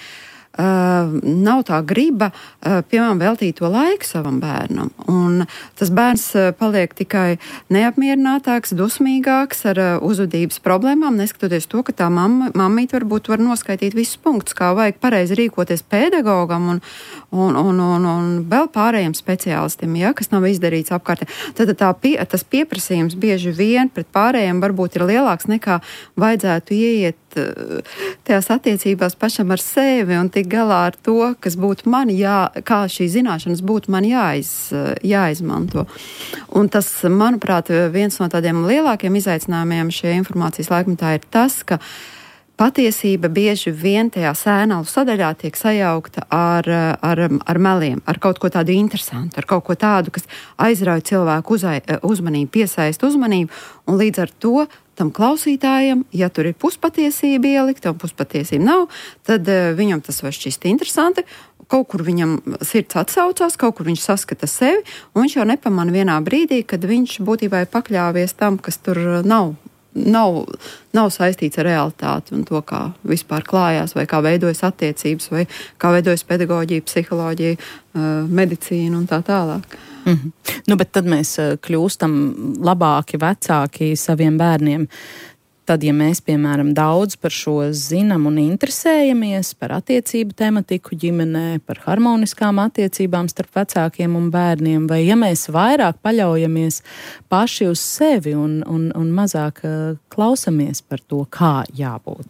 uh, nav tā griba, uh, piemēram, veltīt to laiku savam bērnam. Un tas bērns uh, paliek tikai neapmierinātāks, dusmīgāks ar uh, uzvedības problēmām, neskatoties to, ka tā mamma, mammīte varbūt var noskaitīt visus punktus, kā vajag pareizi rīkoties pedagogam un, un, un, un, un vēl pārējiem speciālistiem, ja, kas nav izdarīts apkārtē. Tad tā pie, tas pieprasījums bieži vien pret pārējiem varbūt ir lielāks nekā vajadzētu ieiet tajās attiecībās pašam ar sevi un tik galā ar to, kas būtu man jā, kā šī zināšanas būtu man jāiz, jāizmanto. Un tas, manuprāt, viens no tādiem lielākiem izaicinājumiem šajā informācijas laikmetā ir tas, ka patiesība bieži vien tajā sēnalu sadaļā tiek sajaukta ar, ar, ar meliem, ar kaut ko tādu interesantu, ar kaut ko tādu, kas aizrauj cilvēku uzai, uzmanību, piesaist uzmanību, un līdz ar to tam klausītājam, ja tur ir puspatiesība ielikta un puspatiesība nav, tad uh, viņam tas var šķist interesanti, kaut kur viņam sirds atsaucās, kaut kur viņš saskata sevi, un viņš jau nepamana vienā brīdī, kad viņš būtībā ir pakļāvies tam, kas tur nav. Nav, nav saistīts ar realitāti un to, kā vispār klājās, vai kā veidojas attiecības, vai kā veidojas pedagoģija, psiholoģija, medicīna un tā tālāk. Mm-hmm. Nu, bet tad mēs kļūstam labāki vecāki saviem bērniem. Tad, ja mēs, piemēram, daudz par šo zinām un interesējamies, par attiecību tematiku ģimenē, par harmoniskām attiecībām starp vecākiem un bērniem, vai ja mēs vairāk paļaujamies paši uz sevi un, un, un mazāk uh, klausamies par to, kā jābūt?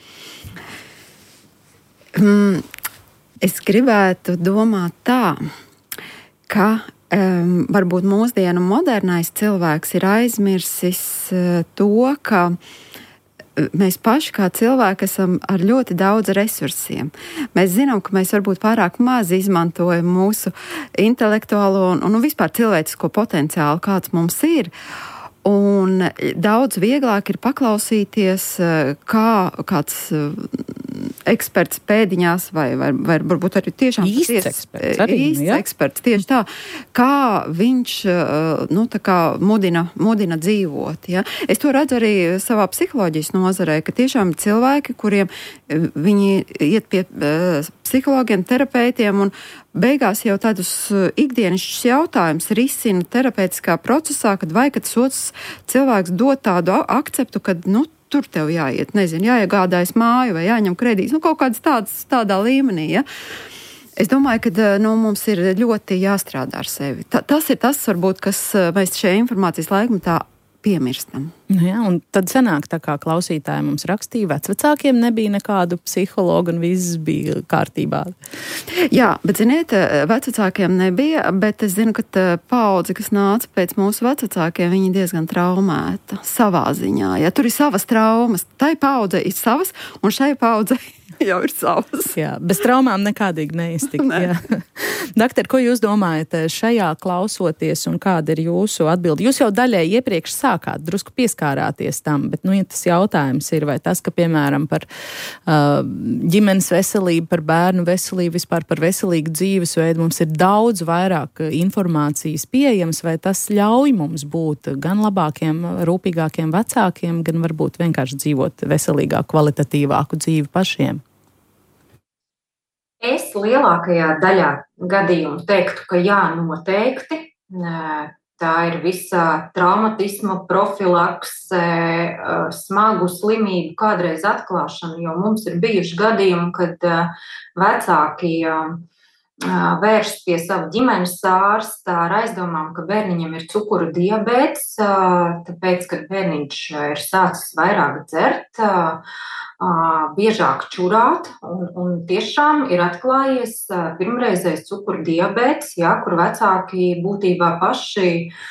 Mm, es gribētu domāt tā, ka um, varbūt mūsdienu modernais cilvēks ir aizmirsis uh, to, ka mēs paši kā cilvēki esam ar ļoti daudz resursiem. Mēs zinām, ka mēs varbūt pārāk maz izmantojam mūsu intelektuālo un, un vispār cilvēcisko potenciālu, kāds mums ir. Un daudz vieglāk ir paklausīties, kā kāds eksperts pēdiņās vai, vai, vai varbūt arī tiešām īsts eksperts, arī, īsts ja? eksperts tieši tā, kā viņš nu, tā kā mudina, mudina dzīvot. Ja? Es to redzu arī savā psiholoģijas nozarē, ka tiešām cilvēki, kuriem viņi iet pie psihologiem, terapeitiem un beigās jau tādus ikdienišķus jautājumus risina terapeitiskā procesā, kad vai, kad otrs cilvēks dod tādu akceptu, kad, nu, tur tev jāiet, nezinu, jāiegādājas māju vai jāņem kredīts, nu, kaut kāds tāds, tādā līmenī, ja. Es domāju, ka, nu, mums ir ļoti jāstrādā ar sevi. Ta, tas ir tas, varbūt, kas mēs šajā informācijas laikmetā piemirstam. Nu jā, un tad sanāk, tā kā klausītāji mums rakstīja, vecvecākiem nebija nekādu psihologu un viss bija kārtībā. Jā, bet ziniet, vecvecākiem nebija, bet es zinu, ka paudze, kas nāca pēc mūsu vecvecākiem, viņi diezgan traumēta savā ziņā. Ja tur ir savas traumas, tai paudze ir savas, un šai paudze jau ir savas. Jā, bez traumām nekādīgi neiztikt. Ne. Doktor, ko jūs domājat šajā klausoties un kāda ir jūsu atbildi? Jūs jau daļai iepriekš sākāt, drusku pieskārāties tam, bet nu, ja tas jautājums ir, vai tas, ka, piemēram, par uh, ģimenes veselību, par bērnu veselību, vispār par veselīgu dzīvesveidu mums ir daudz vairāk informācijas pieejams, vai tas ļauj mums būt gan labākiem, rūpīgākiem vecākiem, gan varbūt vienkārši dzīvot veselīgāku, kvalitatīvāku dzīvi pašiem? Es lielākajā daļā gadījumu teiktu, ka jā, noteikti. Tā ir visa traumatisma profilakse, smagu slimību kādreiz atklāšana, jo mums ir bijuši gadījumi, kad vecāki vēršas pie sava ģimenes ārsta ar aizdomām, ka bērniņam ir cukura diabēts, tāpēc, ka bērniņš ir sācis vairāk dzert, biežāk čurāt, un, un tiešām ir atklājies pirmreizējs cukura diabēts, jā, kur vecāki būtībā paši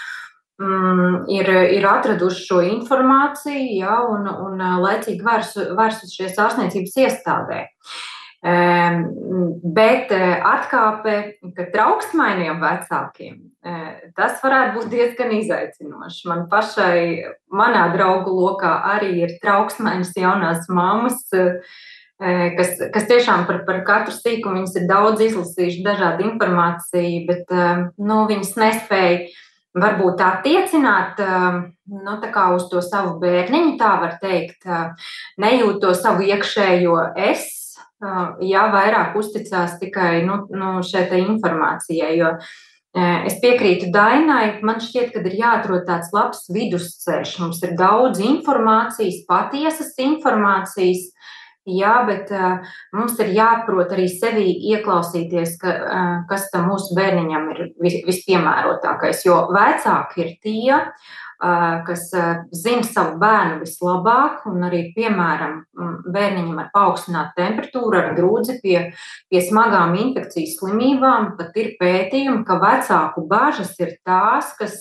mm, ir, ir atraduši šo informāciju, jā, un, un laicīgi vērsušies ārstniecības iestādē. Um, bet atkāpe, ka trauksmainiem vecākiem, tas varētu būt diezgan izaicinoši. Man pašai, manā draugu lokā arī ir trauksmainas jaunās mammas, kas, kas tiešām par, par katru sīkumu viņas ir daudz izlasījuši dažādu informāciju, bet nu, viņas nespēja varbūt tā attiecināt nu, tā kā uz to savu bērniņu, tā var teikt, nejūt to savu iekšējo es, jā, vairāk uzticās tikai nu, nu, šai te informācijai, jo es piekrītu Dainai, man šķiet, ka ir jāatrod tāds labs vidusceļš, mums ir daudz informācijas, patiesas informācijas, jā, bet mums ir jāprot arī sevī ieklausīties, ka, kas tam mūsu bērniņam ir vispiemērotākais, jo vecāki ir tie, kas zina savu bērnu vislabāk, un arī, piemēram, bērniņam ar paaugstinātu temperatūru, ar grūdzi pie, pie smagām infekcijas slimībām, pat ir pētījumi, ka vecāku bažas ir tās, kas,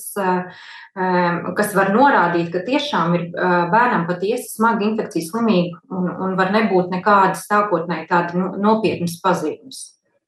kas var norādīt, ka tiešām ir bērnam patiesi smaga infekcijas slimība, un, un var nebūt nekādas sākotnēji tādi nopietnas pazīmes.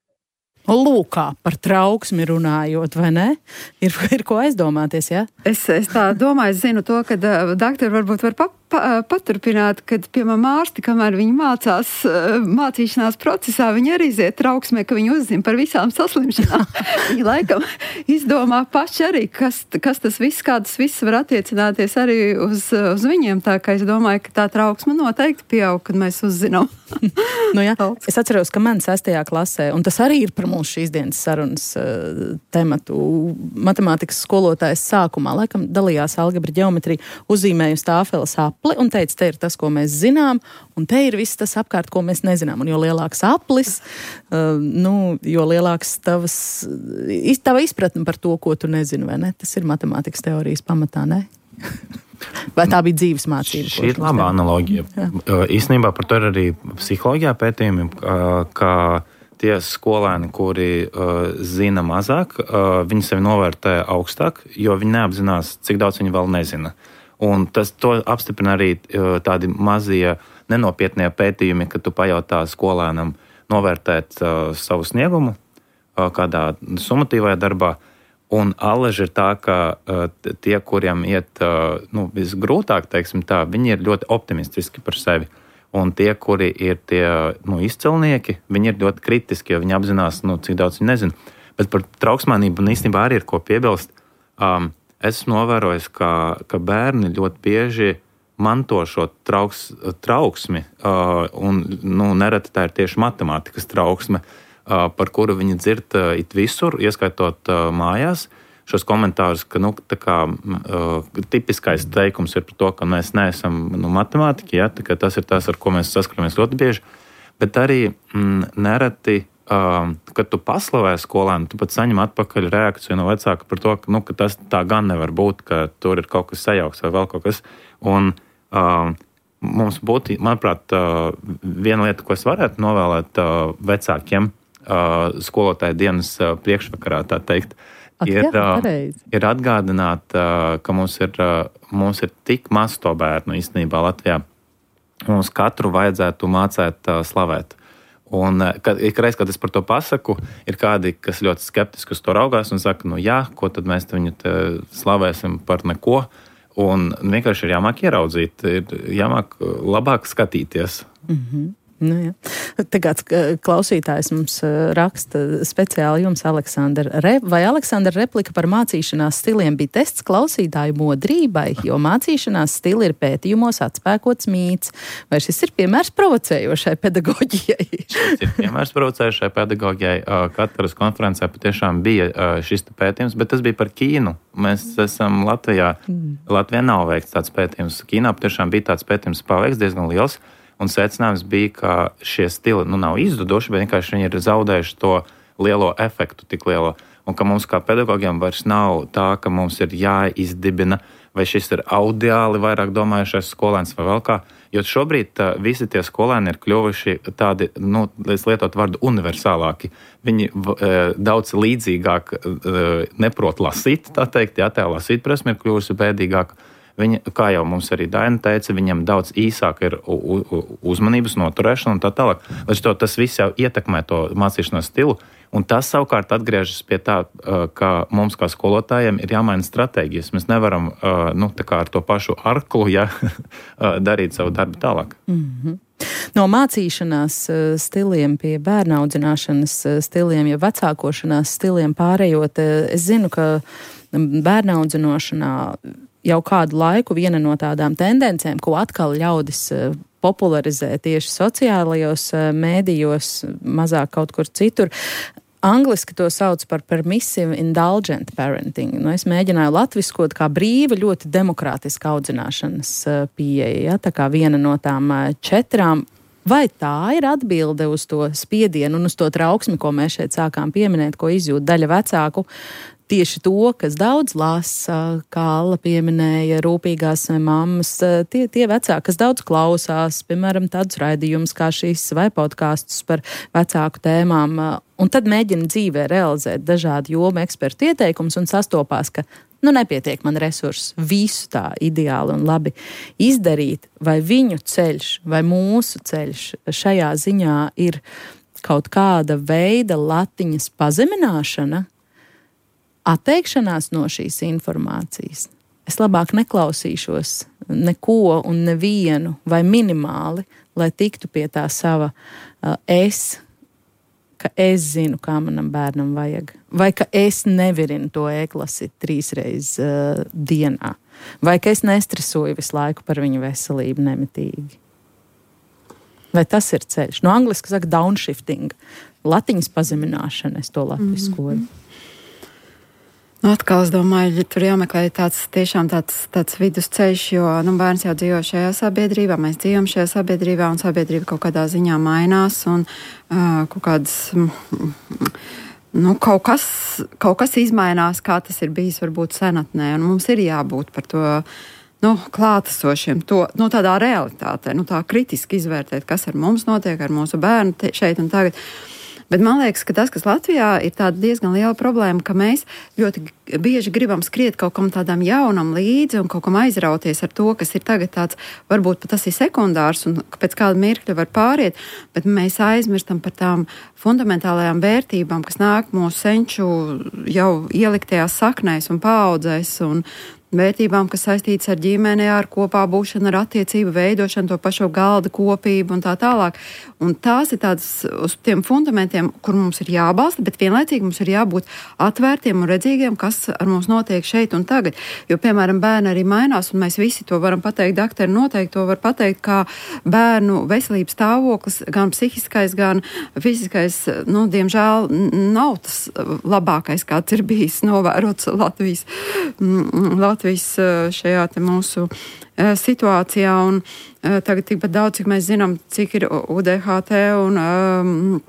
Lūkā par trauksmi runājot, vai ne? Ir, ir ko aizdomāties, jā? Ja? Es, es tā domāju, es zinu to, ka uh, doktori varbūt var pa, pa, paturpināt, kad, piemēram, ārsti, kamēr viņi mācās uh, mācīšanās procesā, viņi arī iziet trauksmē, ka viņi uzzina par visām saslimšanām. Viņi laikam izdomā paši arī, kas, kas tas viss, kā tas viss var attiecināties arī uz, uz viņiem. Tā kā es domāju, ka tā trauksme noteikti pieaug, kad mēs uzzinām. Nu jā, es atceros, ka man sestajā klasē, un tas arī ir par mūsu šīs dienas sarunas uh, tematu, matemātikas skolotājs sākumā, laikam dalījās algebra ģeometrija, uzzīmēja uz tāfeles apli un teica, te ir tas, ko mēs zinām, un te ir viss tas apkārt, ko mēs nezinām. Un jo lielāks aplis, uh, nu, jo lielāks tavas, tava izpratne par to, ko tu nezini, vai ne? Tas ir matemātikas teorijas pamatā, ne? Vai tā bija dzīves mācība? Šī ir laba analoģija. Īstenībā par to ir arī psiholoģijā pētījumi, ka tie skolēni, kuri uh, zina mazāk, uh, viņi sevi novērtē augstāk, jo viņi neapzinās, cik daudz viņi vēl nezina. Un tas to apstiprina arī uh, tādi mazie nenopietnie pētījumi, kad tu pajautā skolēnam novērtēt uh, savu sniegumu uh, kādā summatīvajā darbā. Un alleži ir tā, ka uh, tie, kuriem iet uh, nu, visgrūtāk, teiksim tā, viņi ir ļoti optimistiski par sevi. Un tie, kuri ir tie nu, izcilnieki, viņi ir ļoti kritiski, jo viņi apzinās, nu, cik daudz viņi nezina. Bet par trauksmainību īstenībā arī ir ko piebilst. Um, es esmu novērojis, ka, ka bērni ļoti bieži manto šo trauks, trauksmi, uh, un nu, nereti tā ir tieši matemātikas trauksme, uh, par kuru viņi dzird uh, it visur, ieskaitot uh, mājās. Šos komentārus, ka nu, tā kā, uh, tipiskais teikums ir par to, ka mēs neesam nu, matemātiķi, ja, tā, tas ir tas, ar ko mēs saskaramies ļoti bieži, bet arī mm, nereti uh, kad tu paslavē skolēnu, tu pat saņem atpakaļ reakciju no vecāka par to, ka, nu, ka tas tā gan nevar būt, ka tur ir kaut kas sajauks vai vēl kaut kas. Un uh, mums būtu, manuprāt, uh, viena lieta, ko es varētu novēlēt uh, vecākiem uh, skolotāju dienas uh, priekšvakarā, tā teikt, At, ir, jā, uh, ir atgādināt, uh, ka mums ir, uh, mums ir tik maz to bērnu īstenībā Latvijā. Mums katru vajadzētu mācēt uh, slavēt. Un kad, ikreiz, kad es par to pasaku, ir kādi, kas ļoti skeptiski uz to raugās un saka, nu jā, ko tad mēs viņu te slavēsim par neko. Un vienkārši ir jāmāk ieraudzīt, ir jāmāk labāk skatīties. Mm-hmm. Nu, jā. Tagad klausītājs mums raksta speciāli jums, Aleksandra. Re, vai Aleksandra replika par mācīšanās stiliem bija tests klausītāju modrībai, jo mācīšanās stili ir pētījumos atspēkots mīts? Vai šis ir piemērs provocējošai pedagoģijai? Šis ir piemērs provocējošai pedagoģijai. Katras konferencē patiešām bija šis pētījums, bet tas bija par Ķīnu. Mēs esam Latvijā. Mm. Latvijā nav veikts tāds pētījums. Ķīnā patiešām bija tāds pētījums paveikts diezgan liels. Un secinājums bija, ka šie stili nu, nav izzuduši, bet vienkārši viņi ir zaudējuši to lielo efektu, tik lielo. Un ka mums kā pedagogiem vairs nav tā, ka mums ir jāizdibina, vai šis ir audiāli vairāk domājušais skolēns vai vēl kā. Jo šobrīd uh, visi tie skolēni ir kļuvuši tādi, nu, es lietot vārdu universālāki. Viņi uh, daudz līdzīgāk uh, neprot lasīt, tā teikt, jā, tā lasīt prasme ir kļuvusi bēdīgāka. Viņa, kā jau mums arī Daina teica, viņam daudz īsāk ir u, u, uzmanības noturēšana un tā tālāk. Līdz to tas viss jau ietekmē to mācīšanās stilu, un tas savukārt atgriežas pie tā, ka mums kā skolotājiem ir jāmaina stratēģijas. Mēs nevaram nu, tā kā ar to pašu arklu ja, darīt savu darbu tālāk. Mm-hmm. No mācīšanās stiliem pie bērna audzināšanas stiliem, ja vecākošanās stiliem pārējot, es zinu, ka bērna audzināšanā jau kādu laiku viena no tādām tendencēm, ko atkal ļaudis popularizē tieši sociālajos mēdījos, mazāk kaut kur citur. Angliski to sauc par permissive indulgent parenting. Nu, es mēģināju latviskot kā brīva, ļoti demokrātiska audzināšanas pieeja, ja? Tā kā viena no tām četrām. Vai tā ir atbilde uz to spiedienu un uz to trauksmi, ko mēs šeit sākām pieminēt, ko izjūt daļa vecāku? Tieši to, kas daudz lasa, kā Alla pieminēja, rūpīgās mammas, tie, tie vecāki, kas daudz klausās, piemēram, tādus raidījumus kā šīs vai podkāstus par vecāku tēmām, un tad mēģina dzīvē realizēt dažādu jomu ekspertu ieteikumus un sastopās, ka nu nepietiek man resursus visu tā ideāli un labi izdarīt, vai viņu ceļš, vai mūsu ceļš šajā ziņā ir kaut kāda veida latiņas pazemināšana, atteikšanās no šīs informācijas. Es labāk neklausīšos neko un nevienu vai minimāli, lai tiktu pie tā sava uh, es, ka es zinu, kā manam bērnam vajag. Vai ka es nevirinu to e-klasi trīs reizes uh, dienā. Vai ka es nestresoju visu laiku par viņu veselību nemitīgi. Vai tas ir ceļš? No angliski saka downshifting. Latiņas pazemināšana, es to latviskoju. Mm-hmm. Nu, atkal es domāju, ja tur jāmeklē tāds tiešām tāds, tāds vidusceļš, jo nu, bērns jau dzīvo šajā sabiedrībā, mēs dzīvojam šajā sabiedrībā un sabiedrība kaut kādā ziņā mainās un uh, kaut kādas, nu, kaut kas, kaut kas izmainās, kā tas ir bijis varbūt senatnē, un mums ir jābūt par to, nu, klātesošiem, to, nu, tādā realitātē, nu, tā kritiski izvērtēt, kas ar mums notiek, ar mūsu bērnu te, šeit un tagad. Bet man liekas, ka tas, kas Latvijā ir tāda diezgan liela problēma, ka mēs ļoti bieži gribam skriet kaut kam tādam jaunam līdzi un kaut kam aizrauties ar to, kas ir tagad tāds, varbūt pat tas ir sekundārs un pēc kāda mirkļa var pāriet, bet mēs aizmirstam par tām fundamentālajām vērtībām, kas nāk mūsu senču jau ieliktajās saknēs un paaudzēs un vērtībām, kas saistītas ar ģimeni, ar kopā būšanu, ar attiecību veidošanu, to pašu galda kopību un tā tālāk. Un tās ir tādas uz tiem fundamentiem, kur mums ir jābalsta, bet vienlaicīgi mums ir jābūt atvērtiem un redzīgiem, kas ar mums notiek šeit un tagad. Jo, piemēram, bērni arī mainās, un mēs visi to varam pateikt, daktari noteikti to var pateikt, kā bērnu veselības stāvoklis, gan psihiskais, gan fiziskais, nu, diemžēl nav tas labākais, kāds ir bijis novērots Latvijas, Latvijas šajā te mūsu situācijā, un tagad tikpat daudz, cik mēs zinām, cik ir U D H T un um,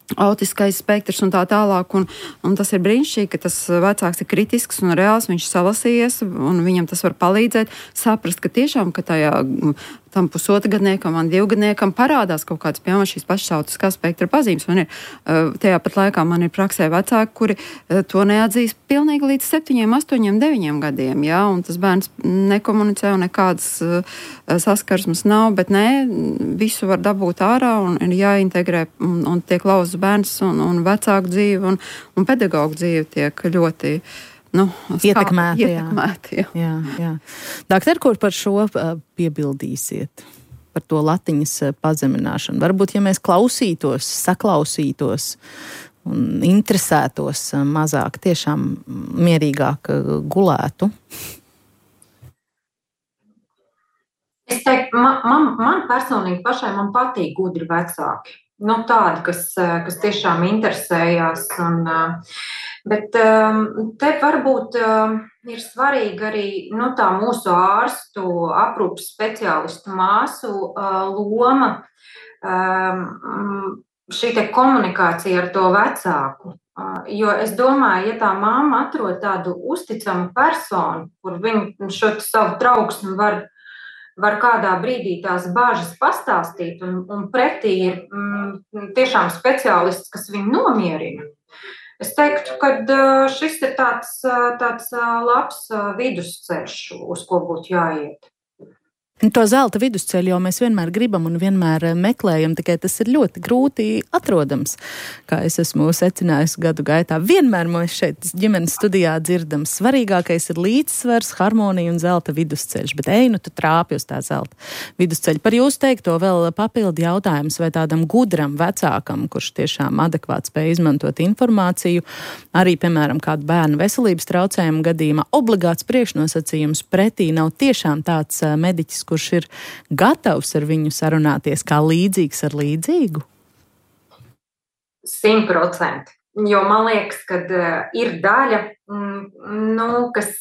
autiskais spektrs un tā tālāk, un, un tas ir brīnišķīgi, ka tas vecāks ir kritisks un reāls, viņš salasījies, un viņam tas var palīdzēt saprast, ka tiešām, ka tajā tam pusotra gadniekam, man divgadniekam parādās kaut kāds, piemēram, šīs pašas autiskā spektra pazīmes. Man ir, tajā pat laikā man ir praksē vecāki, kuri to neatzīst pilnīgi līdz septiņiem, astoņiem, deviņiem gadiem, jā, un tas bērns nekomunicē un nekādas saskarsmes nav, bet nē, visu var dabūt ārā un ir jāintegrē un, un tiek lauzts bērns un, un vecāku dzīve un, un pedagogu dzīve tiek ļoti Nu, ietekmēti, ietekmēti, jā. jā, jā. Doktor, kur par šo piebildīsiet? Par to latiņas pazemināšanu. Varbūt, ja mēs klausītos, saklausītos un interesētos mazāk, tiešām mierīgāk gulētu. Es teiktu, man, man, man personīgi pašai man patīk gudri vecāki. Nu, tādi, kas, kas tiešām interesējās. Un, bet te varbūt ir svarīgi arī nu, tā mūsu ārstu, aprūpes speciālistu māsu loma, šī te komunikācija ar to vecāku. Jo es domāju, ja tā mamma atrod tādu uzticamu personu, kur viņa šo savu trauksmi var var kādā brīdī tās bāžas pastāstīt, un, un pretī ir mm, tiešām speciālists, kas viņu nomierina. Es teiktu, ka šis ir tāds, tāds labs vidusceļš, uz ko būtu jāiet. To zelta vidusceļu jau mēs vienmēr gribam un vienmēr meklējam, tikai tas ir ļoti grūti atrodams, kā es esmu secinājusi gadu gaitā. Vienmēr mēs šeit ģimenes studijā dzirdam, svarīgākais ir līdzsvars, harmonija un zelta vidusceļš, bet ej, nu tu trāpi uz tā zelta vidusceļa. Par jūs teikto vēl papildi jautājums, vai tādam gudram vecākam, kurš tiešām adekvāti spēj izmantot informāciju, arī, piemēram, kādu bērnu veselības traucējumu gadījumā, obligāts priekšnosacījums pretī nav tiešām tāds mediķis, kurš ir gatavs ar viņu sarunāties kā līdzīgs ar līdzīgu? Simt procenti. Jo man liekas, ka ir daļa, nu, kas,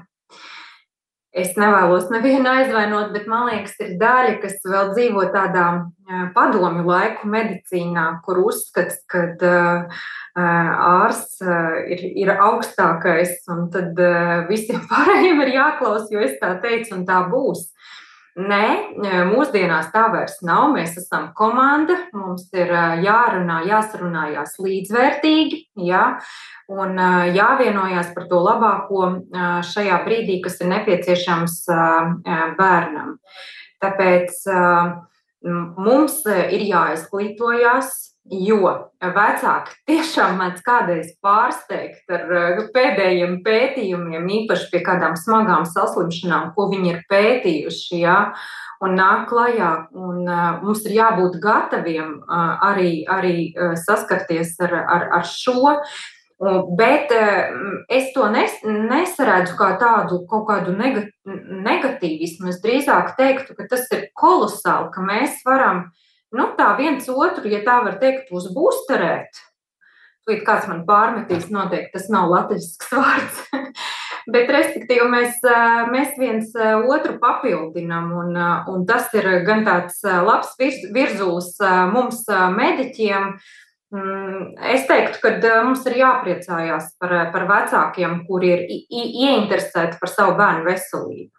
es nevēlos nevienu aizvainot, bet man liekas, ir daļa, kas vēl dzīvo tādā padomju laiku medicīnā, kur uzskats, ka ārsts ir, ir augstākais, un tad visiem pārējiem ir jāklaus, jo es tā teicu, un tā būs. Nē, mūsdienās tā vairs nav. Mēs esam komanda, mums ir jārunā, jāsarunājās līdzvērtīgi, jā, un jāvienojās par to labāko šajā brīdī, kas ir nepieciešams bērnam. Tāpēc mums ir jāizglītojās, jo vecāki tiešām mēdz kādreiz pārsteigt ar pēdējiem pētījumiem, īpaši pie kādām smagām saslimšanām, ko viņi ir pētījuši, jā, un nāk klajā. Un, uh, mums ir jābūt gataviem uh, arī, arī uh, saskarties ar, ar, ar šo, uh, bet uh, es to nes, nesaredzu kā tādu kaut kādu negat, negatīvismu. Es drīzāk teiktu, ka tas ir kolosāli, ka mēs varam Nu, tā viens otru, ja tā var teikt, uzbūsterēt. Līdz kāds man pārmetīs, noteikti tas nav latvisks vārds. Bet, respektīvi, mēs, mēs viens otru papildinam, un, un tas ir gan tāds labs virzulis mums mediķiem. Es teiktu, ka mums ir jāpriecājās par, par vecākiem, kuri ir ieinteresēti par savu bērnu veselību.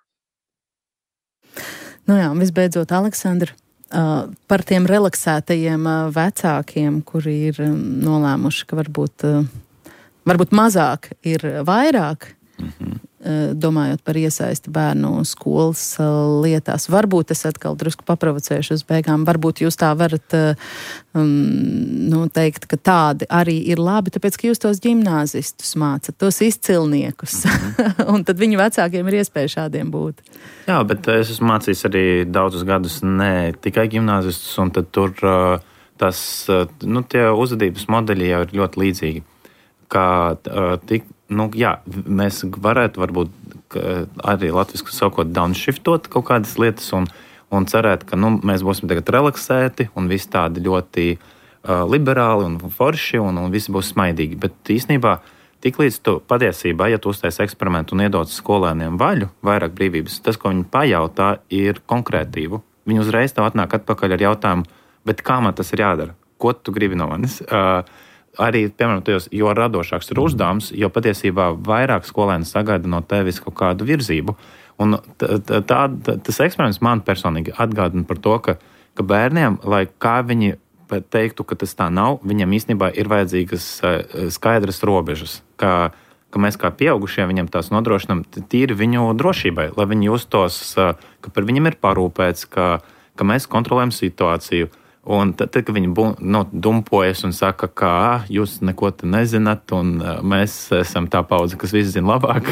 Nu jā, visbeidzot, Aleksandra. Uh, par tiem relaksētajiem uh, vecākiem, kuri ir um, nolēmuši, ka varbūt, uh, varbūt mazāk ir vairāk, mm-hmm. uh, domājot par iesaisti bērnu skolas uh, lietās. Varbūt es atkal drusku paprovocēšu uz beigām. Varbūt jūs tā varat uh, um, nu, teikt, ka tādi arī ir labi, tāpēc, ka jūs tos ģimnāzistus mācat, tos izcilniekus. Mm-hmm. Un tad viņu vecākiem ir iespēja šādiem būt. Jā, bet es esmu mācījis arī daudzus gadus ne tikai gimnāzistus, un tad tur tas, nu, tie uzvedības modeļi jau ir ļoti līdzīgi. Kā, tik, nu, jā, mēs varētu varbūt arī latvisku sakot downshiftot kaut kādas lietas un, un cerēt, ka nu, mēs būsim tagad relaksēti un visi tādi ļoti uh, liberāli un forši un, un visi būs smaidīgi. Bet īstenībā tiklīdz tu patiesībā, ja tu uztais eksperimentu un iedod skolēniem vaļu, vairāk brīvības, tas, ko viņi pajautā, ir konkrētību. Viņi uzreiz tev atnāk atpakaļ ar jautājumu, bet kā man tas ir jādara? ko tu gribi no manis. Uh, arī, piemēram, tajos, jo radošāks ir uzdevums, jo patiesībā vairāk skolēni sagaida no tevis kaut kādu virzību. Un tā, tā, tā, tas eksperiments man personīgi atgādina par to, ka, ka bērniem, lai kā viņi teiktu, ka tas tā nav, viņam īstenībā ir vajadzīgas skaidras robežas, ka, ka mēs kā pieaugušie viņam tās nodrošinām tīri viņu drošībai, lai viņi justos, ka par viņiem ir parūpēts, ka, ka mēs kontrolējam situāciju. Un tad, tad kad viņi nu, dumpojas un saka, ka jūs neko te nezināt un mēs esam tā paudze, kas visu zina labāk,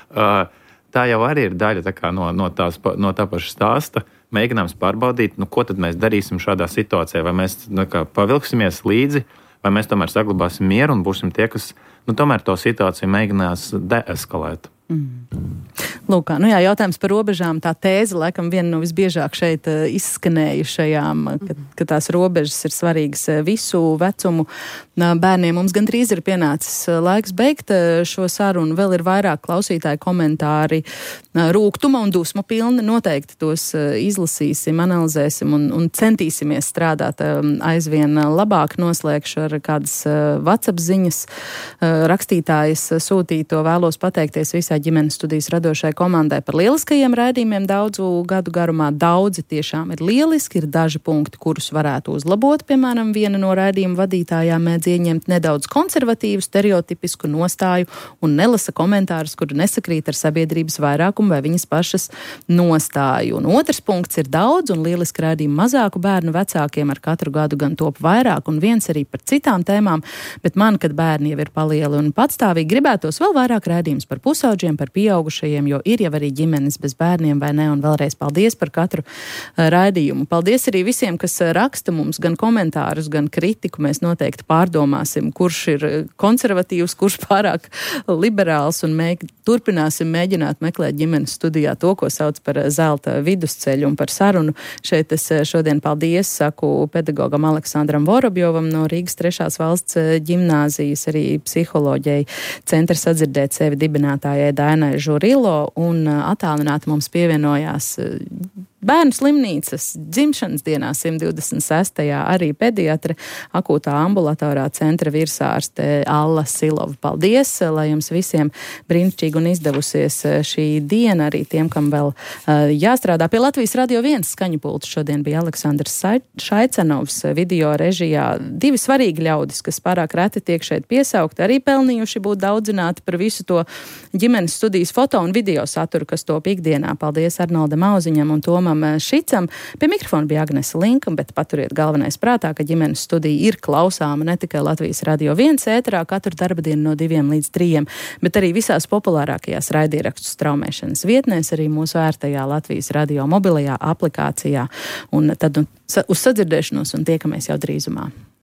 tā jau arī ir daļa tā kā, no, no, tās, no tā paša stāsta. Mēģinājums pārbaudīt, nu, ko tad mēs darīsim šādā situācijā, vai mēs nu, kā, pavilksimies līdzi, vai mēs tomēr saglabāsim mieru un būsim tie, kas nu, tomēr to situāciju mēģinās deeskalēt. Mm. Lūk, nu jā, jautājums par robežām, tā tēze, laikam, viena no visbiežāk šeit izskanējušajām, ka, ka tās robežas ir svarīgas visu vecumu bērniem. Mums gandrīz ir pienācis laiks beigt šo sarunu, vēl ir vairāk klausītāju komentāri, rūgtuma un dusmu pilni, noteikti tos izlasīsim, analizēsim un, un centīsimies strādāt aizvien labāk. Noslēgšu ar kādas WhatsApp ziņas rakstītājas sūtīto, vēlos pateikties visai ģimenes studijas radošai komandai par lieliskajiem raidījumiem daudzu gadu garumā. Daudzi tiešām ir lieliski, ir daži punkti, kurus varētu uzlabot. Piemēram, viena no raidījuma vadītājām mēdz ieņemt nedaudz konservatīvu, stereotipisku nostāju un nelasa komentārus, kuri nesakrīt ar sabiedrības vairākumu vai viņas pašas nostāju. Un otrs punkts ir daudz un lieliski raidījumi mazāku bērnu vecākiem ar katru gadu gan top vairāk un viens arī par citām tēmām, bet man, kad bērni jau ir palieli un patstāvīgi, gribētos vēl vairāk raidījums par pusauģiem, par pieaugušajiem, jo ir jau arī ģimenes bez bērniem, vai ne? Un vēlreiz paldies par katru uh, raidījumu. Paldies arī visiem, kas uh, raksta mums gan komentārus, gan kritiku. Mēs noteikti pārdomāsim, kurš ir konservatīvs, kurš pārāk liberāls, un mēg, turpināsim mēģināt meklēt ģimenes studijā to, ko sauc par zelta vidusceļu un par sarunu. Šeit es šodien paldies saku pedagogam Aleksandram Vorobjovam no Rīgas trešās valsts ģimnāzijas, arī psiholoģijai centra sadzirdēt sevi dibinātājai Dainai Žurilo, un attālināti mums pievienojās Bērnu slimnīcas dzimšanas dienā simt divdesmit sestajā arī pediatra akūtā ambulatorā centra virsārste Alla Silova. Paldies, lai jums visiem brīnišķīgi un izdevusies šī diena, arī tiem, kam vēl uh, jāstrādā. Pie Latvijas Radio viens skaņu pulta šodien bija Aleksandrs Šaicenovs, video režijā. Divi svarīgi ļaudis, kas pārāk reti tiek šeit piesaukti, arī pelnījuši būt daudzināti par visu to ģimenes studijas foto un video saturu, kas top ikdienā. Paldies Arnoldam Auziņam un Tomam Šicam. Pie mikrofona bija Agnese Linka, bet paturiet galvenais prātā, ka ģimenes studija ir klausāma ne tikai Latvijas Radio viens ēterā katru darbdienu no diviem līdz trījiem, bet arī visās populārākajās raidierakstu straumēšanas vietnēs, arī mūsu ērtajā Latvijas Radio mobilajā aplikācijā. Un tad uz sadzirdēšanos un tiekamies jau drīzumā.